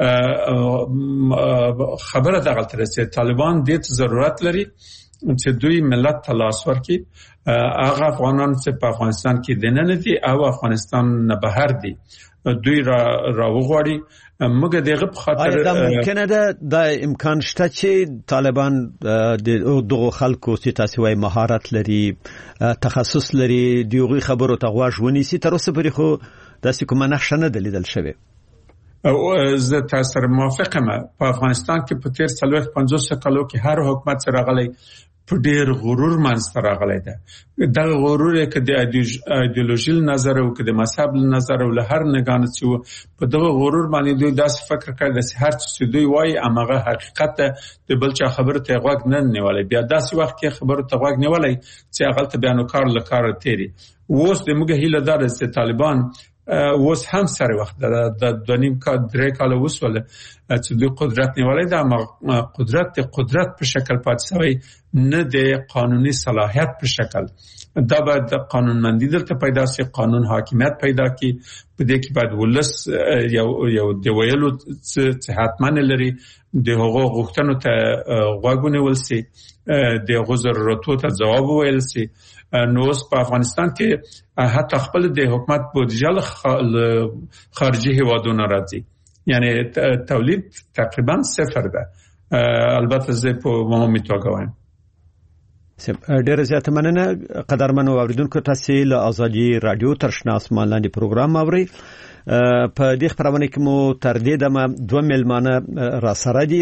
خبره دغه تر چې طالبان دې ضرورت لري چې دوی ملت تلاش ورکړي. هغه افغانان چې په افغانستان کې دننه دي او افغانستان نه بهر دي دوی را وغواړي. موږ دغه په خاطر دا ممکنه ده د امکان شته چې طالبان دغه خلکو چې تاسو وايي مهارت لري، تخصص لري، دیوغي خبرو ته غواړي ونیسي. تر اوسه پرې خو داسې کومه نقشه نه دلیدل شوی. او زه تاسو موافقم. په افغانستان کې په تیر 50 کالو کې هر حکومت سره غلي په ډېر غرور منځته راغلی ده. دغه غرور کې د ایدئولوژي نظر او د مذهب نظر او له هر نگاه چې په دغه غرور باندې دوی داسې فکر کوي چې هر څه دوی وایي هغه حقیقت ده. د بل چا خبره ته غوږ نه نیولای، بیا داسې وخت کې خبره ته غوږ نیولای چې هغه ته بیانو کار لکار تیری. اوس د موږ هیله ده چې طالبان اوس هم سره وخت د 2.5 کال وسوله چې دوی قدرت نیولای ده، اما قدرت په شکل پاتې شوی نه د قانوني صلاحیت په شکل. دا باید قانونمندي دلته پیدا شي، قانون حاکمیت پیدا کی. په دې کې باید ولس یو د ویلو چې حتمن لري د هغو غوښتنو ته غوږونه ولسي، د هغو ضرورتو ته ځواب ویل سي. نو اوس په افغانستان کې حتی خپل د حکومت بودجه خارجي هیوادونو راځي، یعنی تولید تقریبا صفر ده. البته زه په عمومي توګه وایم. ډېر زیات مننه قدرمنو اوریدونکو. تاسو له ازادي رادیو ترشنا اسمان لاندې پروګرام اورئ. په دې خبرونه کې مو تر دې دمه 2 ملمانه را سره دي.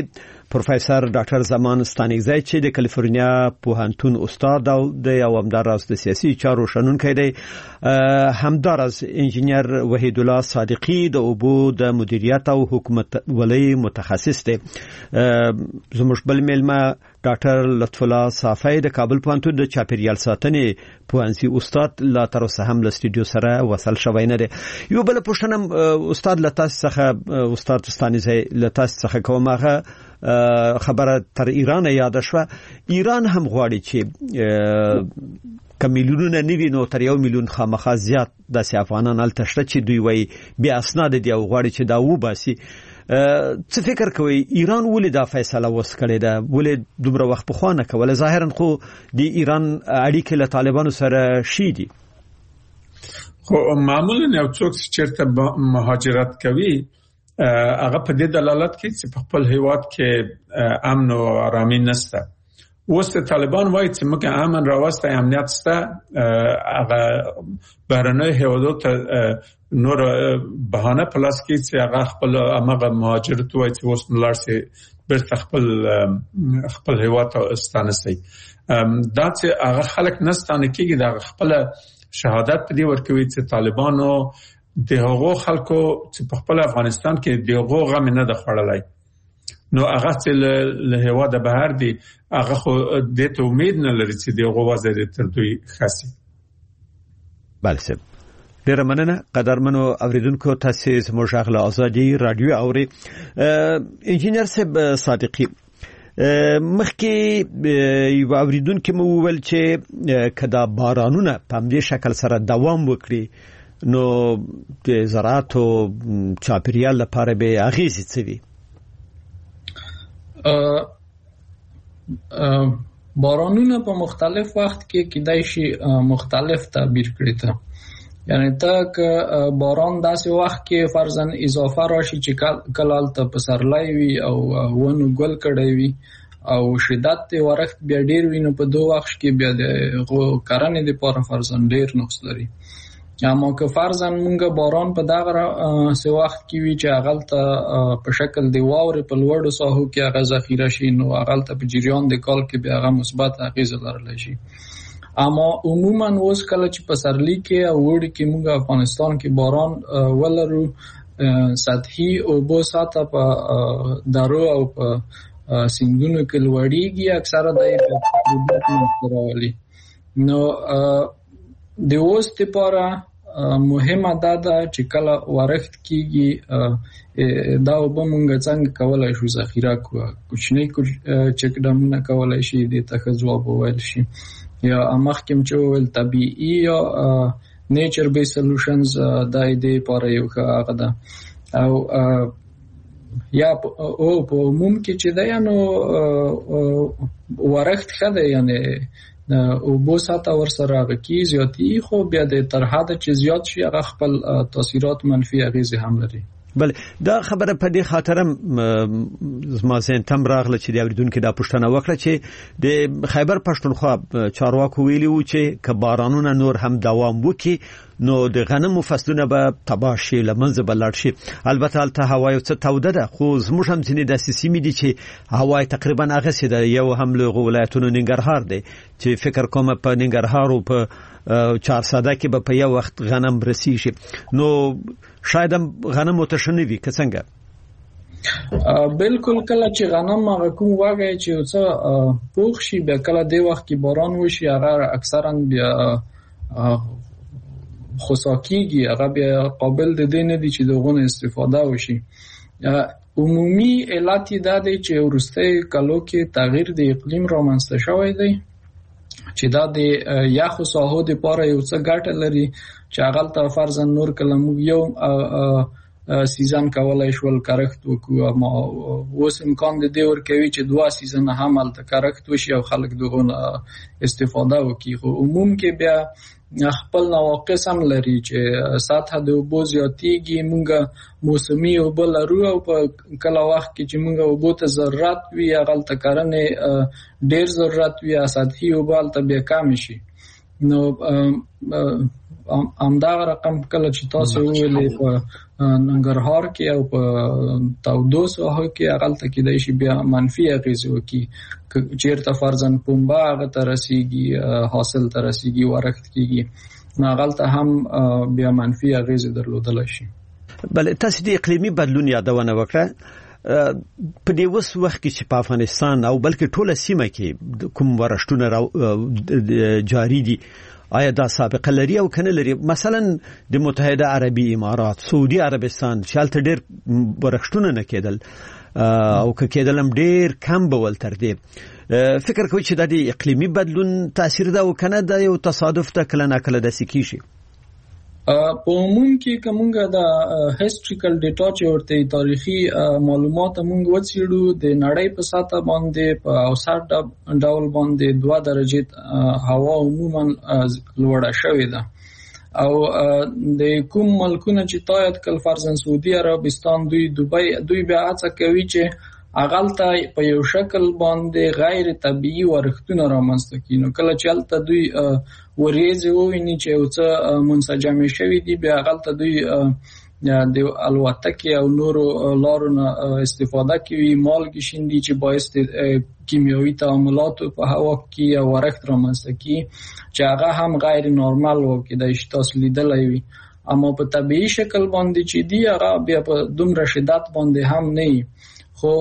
پروفیسور ډاکټر زمان ستانکزی چې د کالیفورنیا پوهنتون استاد او د همداراز د سیاسي چارو شنونکی دی، همداراز انجینر وحید الله صادقی د اوبو د مدیریت او حکومت ولې متخصص دی. زموږ بل میلمه ډاکټر لطف الله صافی د کابل پوهنتون د چاپیریال ساتنې پوهنځي استاد لا تر اوسه هم له سټوډیو سره وصل شوی نه دی. یو بل پوښتنه استاد لتاس څخه استاد ستانکزی لتاس څخه کوم، هغه خبره تر ایران یاد شوه. ایران هم غواړي چې کمیلیونونه نوی نو تر 1 میلیون خامخا زیات د افغانان التشته چې دوی وای بیا اسناد دی او غواړي چې دا وباسي. څه فکر کوي ایران ولې دا فیصله وکړه ده؟ ولې دومره وخت په خوانه کوله؟ ظاهرا خو د ایران اړیکې له طالبانو سره شي دي. خو معمولا یو څوک چې چیرته مهاجرت کوي هغه په دې دلالت کوي چې په خپل هیواد کې امن او آرامي نشته. اوس طالبان وایي چې موږ امن راوسته، امنیت شته، هغه بهرنۍ هیوادو ته نور بهانه پلاس کې چې هغه خپل امغه مهاجرت وایي چې اوس نلار سي بیرته خپل هیواد ته ستانسي. دا چې هغه خلک نستانه کېږي، دا خپل شهادت دې ورکوي چې طالبانو د هغو خلکو چې په خپل افغانستان کې د هغو غم نه د خړلای، نو هغه چې له هیواده بهر دي هغه خو دې ته امید نه لري چې د هغو وضع تر دوی خاصي. بله سب ډیره مننه قدرمنو اوریدونکو، تاسو زموږ غږ له ازادي رادیو اوري. انجینر صاحب صادقی، مخکې یو اوریدونکو مو ویل چې کدا بارانونه په همدې شکل سره دوام وکړي نو د زراعت او چاپیریال لپاره به اغیزې څه وي؟ بارانونه په مختلف وخت کې کېدای شي مختلف تعبیر کړي ته. یعنی ته که باران داسې وخت کې فرضاً اضافه راشي چې کلال ته پسرلی وي او ونو ګل کړی وي او شدت ورښت بیا ډیر وي، نو په دوه وخت کې بیا د کرنې لپاره فرضاً ډیر نقص لري. اما که فرضاً مونږه باران په دغه سه وخت کې وي چې هغلته په شکل دی واورې په لوړو ساحو کې هغه ذخیره شي، نو هغلته په جریان د کال کې بیا هغه مثبت اغیزه لرلی شي. اما عموما اوس کله چې پسرلی کې او وړي کې مونږ افغانستان کې باران ولرو، سطحي اوبو سطح په درو او په سیندونو کې لوړیږي، اکثره د راولي. نو د اوس لپاره مهمه ده چې کله ورښت کېږي دا اوبه مونږ څنګه کولی شو ذخیره کړو. کوچنی چک ډمونه کولی شي، دې ته ښه ځواب وویل شي، یا مخکې چې وویل طبیعي یا نیچر بیس سولوشنز دا دې لپاره یو ښه هغه ده. او یا په عموم کې چې ده نو ورښت ښه دی، یعنی اوبو سطح ورسره هغه کې زیاتي، خو بیا د تر حده چې زیات شي هغه خپل تاثیرات منفي اغیزې هم لري. بله دا خبره په دې خاطرم زما ذهن تم راغله چې د اوریدونکو دا پوښتنه وکړه چې د خیبر پښتونخوا چارواکو ویلي وو چې که بارانونه نور هم دوام وکړي نو د غنمو فصلونه به تباه شي، له منځه به لاړ شي. البته هلته هوا یو څه توده ده، خو زموږ هم ځینې داسې سیمې دي چې هوا تقریبا هغسې ده. یو هم له هغو ولایتونو ننګرهار دی چې فکر کوم په ننګرهار او په چارساده کې به په یو وخت غنم رسیږي، نو شاید هم غنم متشنه وي که څنګه؟ بالکل کله چې غنم هغه کوم واغې چې څه پوخ شي، بیا کله دی وخت کې باران وشي هغه اکثرا بیا خوساکیږي، هغه بیا قابل د دې نه دي چې دغه استفاده وشي. عمومي علت دا دی چې ورسته کلو کې تغییر د اقلیم رامنځته شوی دی چې دا د یخو ساحو لپاره یو څه ګټه لري چې هغه ته فرضاً نور کله موږ یو سیزن کولای شول کارښت وکړو، اما اوس امکان دی ورکوي چې 2 سیزن هم هلته کارښت وشي او خلک دغه استفاده وکړي. خو عموم کې بیا خپل نواقص هم لري چې سطح د اوبو زیاتیږي، موږ موسمي اوبه لرو او په کله وخت کې چې موږ اوبو ته ضرورت وي هغلته کرنې ډیر ضرورت وي، سطحي اوبه هلته بیا کم شي. نو همدغه رقم کله چې تاسو ویلې په ننګرهار کې او په تودو ساحو کې هغه کېدای شي بیا منفي اغیز وکړي چیرته فرضاً پنبه هغه ته رسیږي حاصل ته رسیږي ورښت کېږي نو هغه هم بیا منفي اغیز درلودلی شي. بل تاسو د اقلیمي بدلون یادونه وکړه په دې وس وخت کې چې په افغانستان او بلکې ټوله سیمه کې کوم ورښتونه جاری دي آیا دا سابقه لري او کنه لري؟ مثلا د متحده عربي امارات، سعودي عربستان شالته ډېر ورښتونه نه کېدل او کېدل هم ډېر کم بول تر دې. فکر کوي چې د اقلیمي بدلون تاثیر دا او کنه د یو تصادف ته کله نه کله د سکیشي په عموم کې کومه د هیستوریکل ډیټا چې ورته تاریخي معلومات موږ وڅېړو د نړۍ په سطح باندې په اوسط ډول باندې 2 درجه هوا عموما لوړه شوې ده او د کوم ملکونه چې تایید کل فرضاً سعودي عربستان دوی بیا هڅه کوي چې اغلطه په یو شکل باندې غیر طبيعي ورښتونه رامنځته کړي. نو کله چې الته دوی وریځ وویني چې یو څه منسجم شوي دي بیا اغلطه دوی د الوتکې او نورو لارو نه استفاده کوي، مالګې شیندي چې باعث کیمیاوي تعاملات په هوا کې او ورښت رامنځته کړي چې هغه هم غیر نورمال و کې د تاسو لیدلای وي. اما په طبيعي شکل باندې چې دی هغه بیا په دومره شدت باندې هم نه وي. خو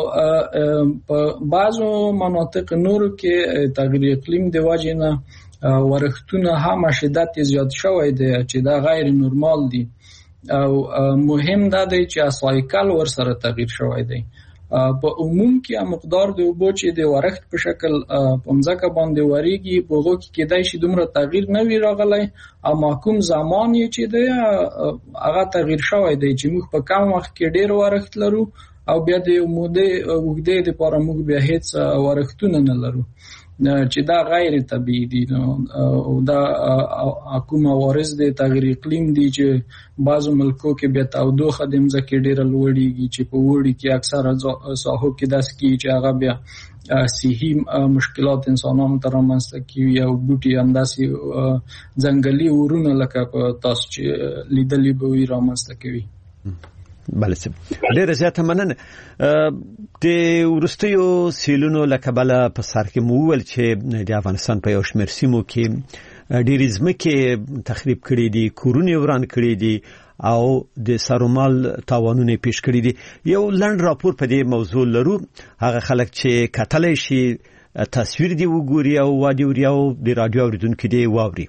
په بعضو مناطق نورو کې تغییر اقلیم د وجې نه ورښتونه هم شدت زیات شوی دی چې دا غیر نورمال دي او مهم دا دی چې سایکل ورسره تغییر شوی دی. په عموم کې مقدار د اوبو چې د ورښت په شکل په ځمکه باندې وریږي په هغه کې کېدای شي دومره تغییر نه وي راغلی اما کوم زمان یې چې دی هغه تغییر شوی دی چې موږ په کم وخت کې ډېر ورښت لرو او بیا د موده وګړي د لپاره موږ بیا هیڅ ورښتونه نه لرو چې دا غیر طبيعي دي او دا کوم عوارض د تغییر اقلیم دي چې بعضو ملکو کې بیا تودوخه د ځمکې ډیره لوړیږي چې په وړي کې اکثره ساحو کې داس کی چې هغه بیا صحي مشکلات انسانانو ته رامنځته کوي او بوټي انداسي ځنګلي ورونه لکه تاسو چې لیدلې به وي رامنځته کوي. بله ډېر زیاته مننه. د وروستیو سیلونو له کبله په سر کې مو وویل چې د افغانستان په یو شمېر سیمو کې ډېرې ځمکې تخریب کړي دي، کورونه وران کړي دي او د سرومال تاوانونه پیښ کړي دي. یو لنډ راپور په دې موضوع لرو، هغه خلک چې کتلی شي تصویر دی وګوري او وادي وریا او د رادیو اوریدونکو دی واوري.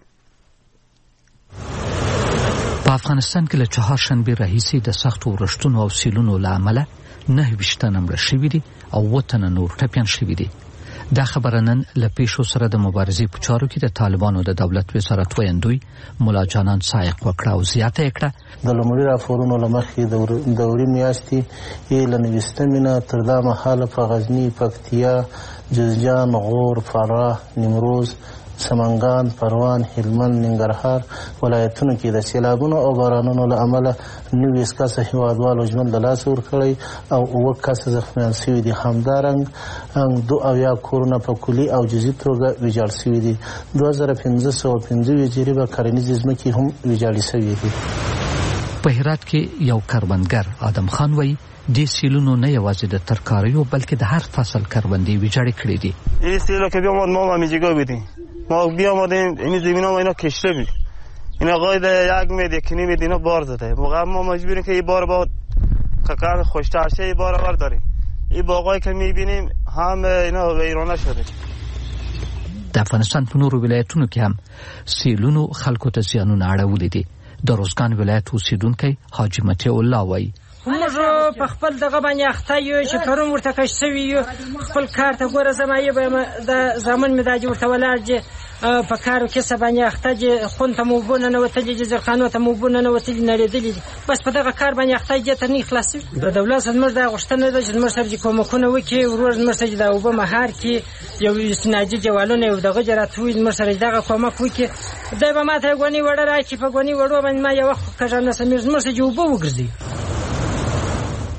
په افغانستان کې له چهارشنبې راهیسې د سختو ورښتونو او سیلونو له امله 9 تنه مړه شوي دي او 7 تنه نور ټپیان شوي دي. دا خبره نن له پیښو سره د مبارزې په چارو کې د طالبانو د دولت وزارت ویاندوی مولا جانان سایق وکړه او زیاته کړه. د لومړي راپورونو له مخې د وړي میاشتې له 19 تر دا مهاله په غزني، پکتیا، جوزجان، غور، فراه، نیمروز، سمنګان، پروان، هلمند، ننګرهار ولایتونو کې د سیلابونو او بارانونو له امله 90 کسه هیوادوالو ژوند له لاسه ورکړی او 9 کسه زخمیان شوي دي. همدارنګه 2 کورونه په کلي او جزئي توګه ویجاړ شوي دي. 2515 جریبه کرنیزې ځمکې هم ویجاړې شوي دي. په هرات کې یو کروندګر آدم خان وایي د سیلونو نه یوازې د ترکاریو بلکې د هر فصل کروندې ویجاړې کړې دي. این سیلا که بیامد ما همیجگاه بدیم، ما بیامدیم این زمین ها اینا کشته بید، اینا قاید 1 متر 1.5 متر اینا بار زده. موقع ما مجبوریم که این بار با قکر خوشترشه این بار آور داریم. این باغایی که میبینیم هم اینا ویرانه شده. د افغانستان په نورو ولایتونو کې هم سیلونو خلکو ته زیانونه اړولي دي. د روزګان ولایت اوسیدونکی حاجی متیع الله وایي موږ په خپل دغه باندې اخته یو چې پرون ورته کش سوي یو خپل کار ته ګوره زمایي به د زمن مداجي ورته ولاړ دي په کارو کې سبانه اخته دي خون ته مو بونه نه وتلي دي زرخانو ته مو بونه نه وتلي نه لیدلي بس په دغه کار باندې اخته دي ته نه خلاصي. د دولت زموږ د غشتنه د زموږ سره کومکونه وکي ورور زموږ سره د وب مهار کې یو استناجي جوالونه یو دغه جراتوي زموږ سره دغه کومک وکي د به ماته غونی وړه راکې په غونی وړو باندې ما یو وخت کژانه سمیر زموږ سره جوبو وګرځي.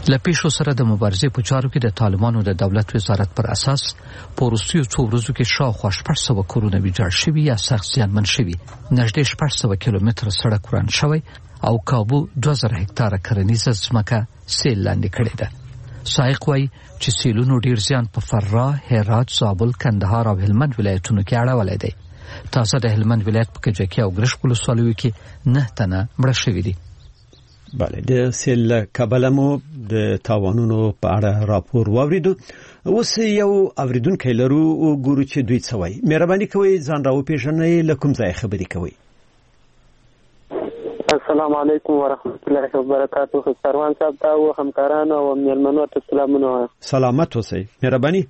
لپیشو سره د مبارزې په چارو کې د طالبانو د دولت وزارت پر اساس په وروستیو څو ورځو کې شاوخوا 600 کورونه ویجاړ شوي یا سخت زیانمن شوي. نږدې 600 کیلومتره سړک وران شوی او کابو 2000 هکتاره کرنیزه ځمکه سیل لاندې کړې ده. سایق وایي چې سیلونو ډیر زیان په فراه، هرات، زابل، کندهار او هلمند ولایتونو کې اړولی دی. تازه د هلمند ولایت په کجکي او ګرشک ولسوالیو کې 9 تنه مړه شوي دي. بله د سیل کابل مو د تاوانونو په اړه راپور واوریدو. اوس یو اوریدونکو لرو ګورو چې دوی څه وایي. مهرباني کوئ ځان راوپېژنئ، له کوم ځای خبرې کوئ؟ السلام علیکم ورحمت الله وبرکاته. سروان صاحب ته او همکارانو او مېلمنو ته سلامونه. سلامت اوسئ. مهرباني.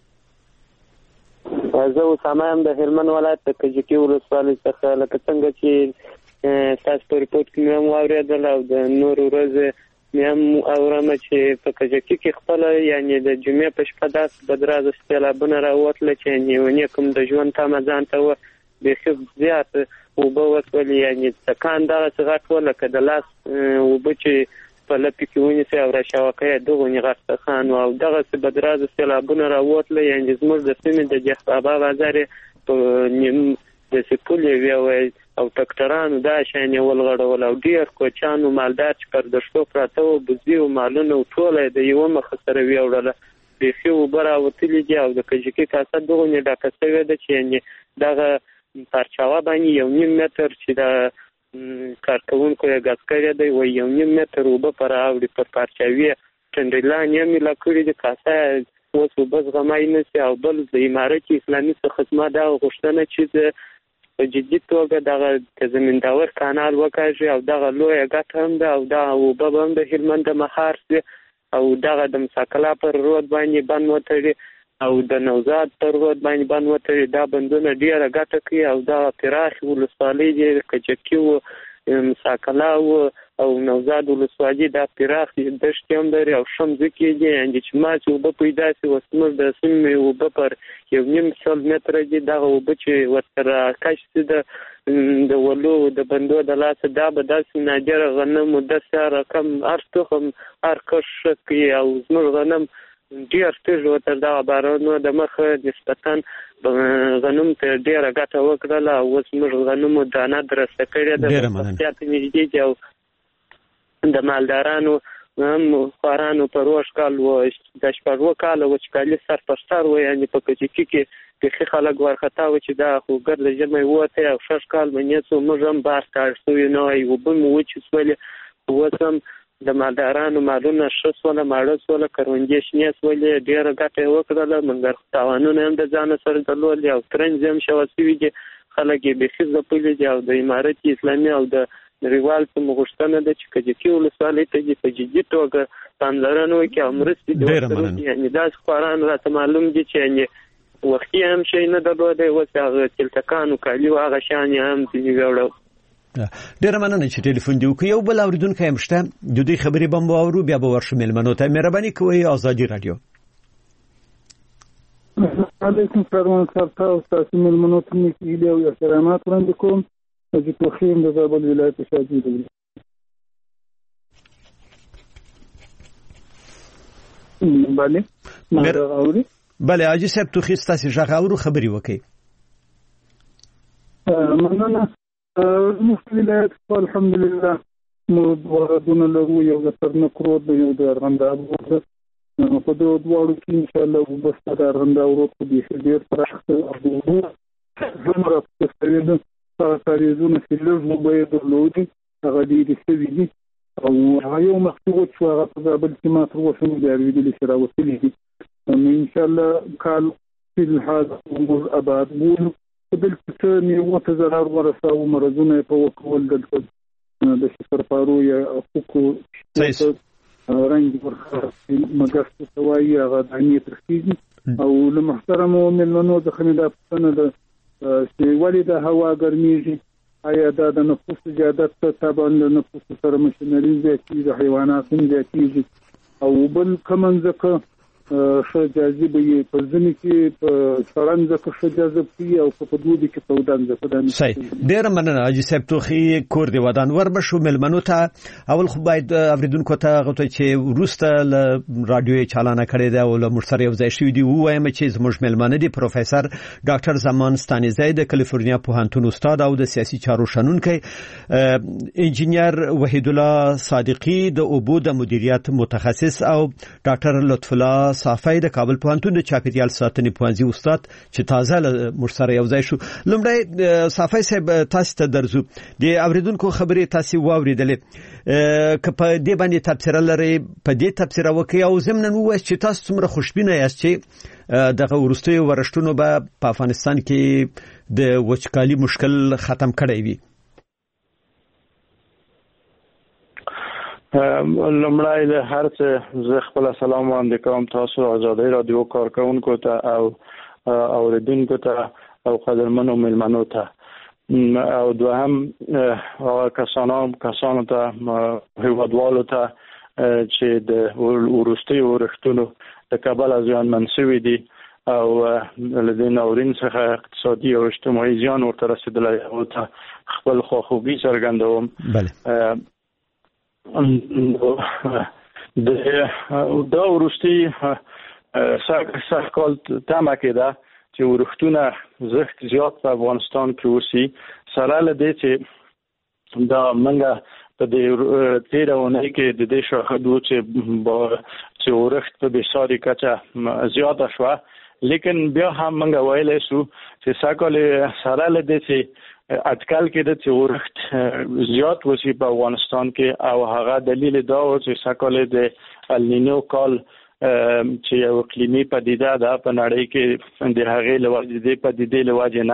زه اسامه یم د هلمند ولایت د کجکي ولسوالۍ څخه. لکه څنګه چې تاسو په ریپورت کې مې هم واورېدل او د نور ورځې مې هم اورم چې په کجکي کې خپله یعنې د جمعې په شپه داسې بدرازه سیلابونه راوتله چې یعنې کوم د ژوند تمه ځان ته وه بیخي زیات اوبه وسولې، یعنې څکان دغسې غټ وه لکه د لاس اوبه چې په لپې کې ونیسئ او راشاوکه یې دغونې غټ څکان وه او دغسې بدرازه سیلابونه راوتله. یعنې زموږ د سیمې د جهبابا بازار یې په نیم داسې پولې ویوی او ټکټرانو دا شیان یې ولغړول او ډېر کوچیان و مالدار چې پر دښتو پراته وو بزي و مالونه و ټوله یې د یوه مخه سره ویوړله. بیخي اوبه راوتلي دي او د کجکي کاسه دغونې ډکه شوې ده چې یعنې دغه پارچاوه باندې 1.5 متر چې د کارکوونکو یې ګز کړی دی و 1.5 متر اوبه پر راوړي پر پارچاوي چنډیلان یې میله کړي دي. کاسه اوس اوبه زغمای نه شي. او بل د امارت اسلامي څخه زما دغه غوښتنه چې په جدي توګه دغه د زمینداور کانال وکاږي او دغه لویه ګټه هم ده او دغه اوبه به هم د هلمند د مهار سي او دغه د مساکلا پر رود باندې بند وتړي او د نوزاد پر رود باندې بند وتړي. دا بندونه ډېره ګټه کوي او دغه پراخې ولسوالۍ دي کجکي و مساکلا و او نوزاد ولسوالۍ دا پراخې دښتې هم لري او ښه مځکې دي. یعنې چې ما چې اوبه پیدا شي اوس زموږ د سیمې اوبه پر 1.5 متره دي. دغه اوبه چې ورسره کش شي د ولو د بندو د لاسه دا به داسې نادره غنم و داسې رقم هر تخم هر کښ ښه کوي او زموږ غنم ډېر تیږ و تر دغه بارانو د مخه نسبتا غنم ته ډېره ګټه وکړله او اوس موږ غنمو دانه درسته کړې ده زیات نږدې دي او د مالدارانو هم خوارانو په روش کال و د 4 کاله وچکالي سر پر سر و. یعنې په کجکي کې بیخي خلک وارخطا و چې دا خو ګرد ژمی ووتی او 6 کال باندې څو موږ هم بار ته اړ شوي نه وای. اوبه مې وچې شولې اوس هم د مالدارانو مالونه ښه شوله ماړه شوله کروندې شنې شولې ډېره ګټه یې وکړله مګر تاوانونه هم د ځانه سره درلودي او ترنځ هم شوه شوي دي. خلک یې بیخي ځپلي دي او د امارت اسلامي او د نړیوال څخه غوښتنه ده چې کجکي ولسوالۍ ته دې په جدي توګه پاملرنه وکړي او مرستې دې ورسره یعنې داسې خواران راته معلوم دي چې یعنې وختي هم شی نه درلودی اوس هغه تلتکانو کالي و هغه شیان یې هم ځینې ویوړل. ډېره مننه چې ټلیفون دې وکړو. یو بل اورېدونکی هم شته د دوی خبرې به هم واورو بیا به ورشو مېلمنو ته. مهرباني کوئ ازادي راډیو. علیکم سروان صاحب ته او ستاسو مېلمنو ته مې هیلې او احترامات وړاندې کوم. حاجي توخیم د زابل ولایت شاجوی دی. بله حاجي صاحب توخی ستاسو غږ اورو خبرې وکړئ. مننه. زموږ ولایت الحمدلله موږ ورادونه لرو یو د ترنک رود یو د ارغنداب رود په دې دواړو کې انشاءالله وبس د ارغنداب رود په دې ډېر پراخ او زموږ په سترګو کاریزونه چې لږ وبې درلودي هغه ډېرې شوي دي او هغه یو مخصوص شو هغه په زابل کې ما تر اوسه نه دي اورېدلي چې راوتلي دي. انشاءالله کال فی الحال موږ اباد بولو دلته څه میوو ته ضرر ورساوه مرضونه یې په وکول دلته د شکرپارو یا حقوقو رنګ ورخراسي مګس ته وایي هغه دانې ترخیږي او له محترمو مېلمنو څخه مې دا پوښتنه ده چې ولې د هوا ګرمېږي آیا دا د نفوس زیادت ته طبعا د نفوس سره مشنري زیاتېږي حیوانات هم زیاتېږي او بل کمنځکه ښه جاذبه یې په ځینې کې په سړند ځکه ښه جاذب کیږي او په دوبي کې په ودان ځکه صحیح. ډېر مننه حاجي صاحب توخي کور دی ودان وربشو ملمنو ته اول خو باید اوریدونکو ته غوته چې ورسته ل رادیو چالانه کړی دی او له مرسره یو ځای شوی دی وایم چې زموږ ملمنه دی پروفیسور ډاکټر زمان ستانیزی د کالیفورنیا پوهنتون استاد او د سیاسي چارو شنونکی، انجینیر وحید الله صادقی د اوبو د مدیریت متخصص او ډاکټر لطف الله صافی د کابل پوهنتون د چاپیریال ساتنې پوهنځي استاد چې تازه مرسره یو ځای شو. لومړی صافی صاحب تاسو ته درځو د اوریدونکو خبرې تاسو واوریدلې که په دې باندې تفسیر لري په دې تفسیر وکي او زمنن وایي چې تاسو څومره خوشبینه یاست چې دغه ورستي ورشتونو په افغانستان کې د وچکالي مشکل ختم کړی وي. لمړی له هر څه زه خپل سلام وړاندې کوم تاسو آزادۍ رادیو کارکونکو ته او اوریدونکو ته او قدرمنو ملمنو ته او دوهم کسانو ته هیوادوالو ته چې د ورستي ورښتونو د کابل ځوانمن شوي دي او لدې ناورین څخه اقتصادي او اجتماعي زیان ورته رسیدلی او ته خپل خواخوږي څرګندوم. دا ورستي سږکال تمه کې ده چې ورښتونه زښت زیات په افغانستان کې وشي، سره له دې چې دا منګه په دې تیره اونۍ کې د دې شاهد وو چې ورښت په بساري کچه زیاته شوه، لیکن بیا هم منګه ویلی شو چې سږکال سره له دې چې اټکل کېده چې ورښت زیات وشي په افغانستان کې او هغه دلیل دا و چې سږکال د النینو کال چې یو اقلیمي پدیده ده په نړۍ کې د هغې له وجې د پدیدې له وجې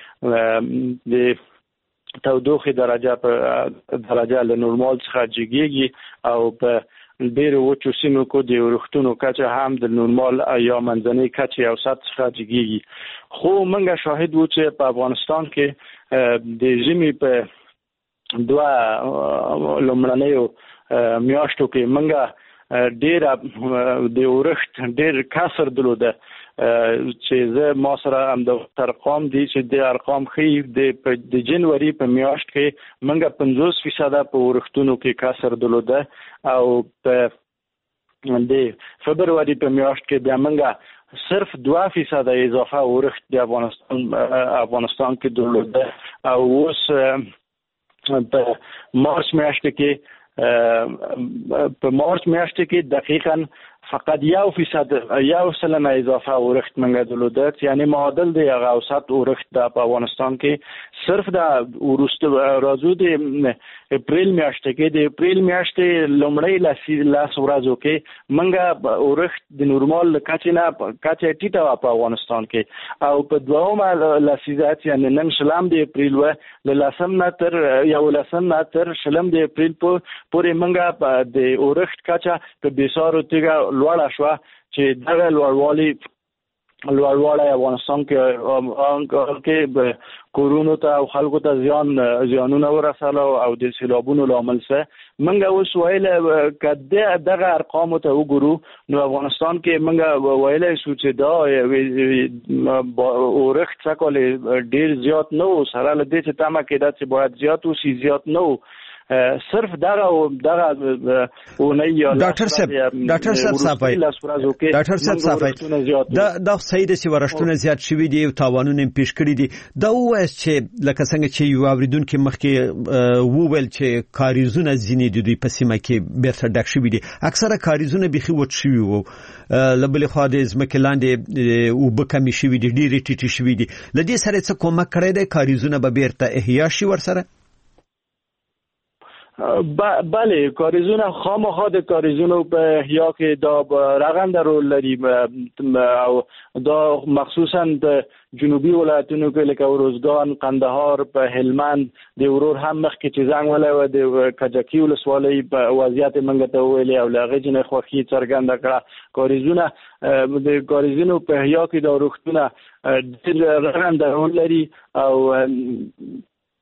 نه د تودوخې درجه له نورمال څخه جګیږي او په ډېرو وچو سیمو کې د ورښتونو کچه هم د نورمال یا منځنۍ کچې او سطح څخه جګیږي. خو موږ شاهد وو چې په افغانستان کې د ژمي په دوه لومړنیو میاشتو کې موږ ډیر د ورښت ډیر کسر درلوده چې زه ما سره هم د ارقام دي چې د ارقام ښیي د جنوري په میاشت کې موږ 50% په ورښتونو کې کسر درلوده او په د فبروري په میاشت کې بیا موږ صرف 2% اضافه ورښت د افغانستان کې درلوده او اوس په مارچ میاشت کې په مارچ میاشت کې دقیقاً فقط 1% اضافه ورښت منګه درلوده، یعنی معادل دی هغه اوسط ورښت د افغانستان کې صرف د ورسته راځو د اپریل میاشت کې د اپریل میاشت لومړی لاس ورځو کې منګه ورښت د نورمال کچې نه کچې ټیټه په افغانستان کې او په دوامه لاسیزات یعنی نن شلم د اپریل و له لسم نه تر یو لسم نه تر شلم د اپریل پورې منګه د ورښت کچه په بسارو تیګه لوړه شوه چې دغه لوړوالی افغانستان کې کورونو ته او خلکو ته زیانونه ورساله او د سیلابونو لامل څه منګه اوس ویل کده دغه ارقامو ته وګورو نو افغانستان کې منګه ویل شو چې دا ورښت سږکال ډیر زیات نه و، سره له دې چې تمه کېده چې باید زیات وشي زیات نه و، صرف دغه اونۍ یا ډاکټر صاحب دا صحیح دي چې ورښتونه زیات شوي دي او تاوانونه پیښ کړي دي. دا وایي چې لکه څنګه چې یو اوریدونکو مخکې وویل چې کاریزونه ځینې د دوی په سیمه کې بیرته ډک شوي دي، اکثره کاریزونه بيخي وچ شوي وو، لبل خو د ځمکې لاندې اوبه کمې شوي دي، ډېرې ټیټې شوي دي. لدې سره څه کومک کړی دی کاریزونه به بیرته احیا شي ورسره؟ بله کاریزونه خامخا د کاریزونو په احیا کې دا رغنده رول لري او دا مخصوصا په جنوبي ولایتونو کې لکه روزګان، قندهار، په هلمند د ورور هم مخکې چې زنګ ولا و د کجکی ولسوالۍ په وضعیت منګه ته ویلي او لغه جن خوخي څرګنده کړه کاریزونه د کاریزونو په احیا کې د روختونه د رغنده رول لري او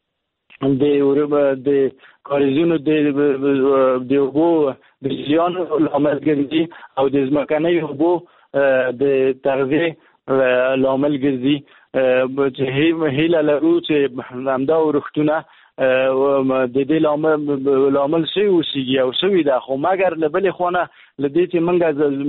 د کاریزونو د اوبو د زیان لامل ګرځي او د ځمکنۍ اوبو د تغذیه لامل ګرځي چې هیله لرو چې همدا ورښتونه د دې لامل شي اوسېږي او شوي ده خو مګر له بلې خونه له دې چې موږ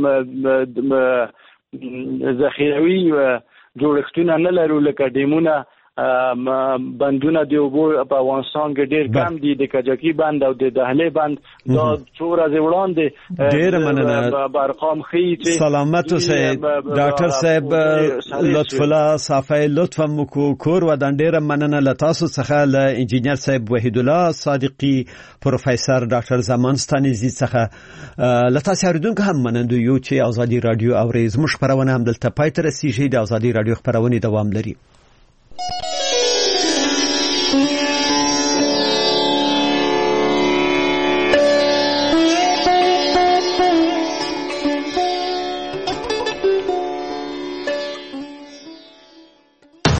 ذخیروي جوړښتونه نه لرو لکه ډیمونه بندونه د اوبو په افغانستان کې ډېر کم دي د کجکي بند او د دهلې بند دا څو ورځې وړاندې ډېر مننه برقام خي چې سلامت اوسئ ډاکټر صاحب لطف الله صافي لطفا مکور و د ډېر مننه له تاسو څخه له انجینر صاحب وحید الله صادقي پروفیسور ډاکټر زمان ستانیزي څخه له تاسو اوریدونکو هم منندو یو چې ازادي رادیو اوري زموږ خبرونه هم دلته پای ته رسیدي د ازادي رادیو خبرونه دوام لري.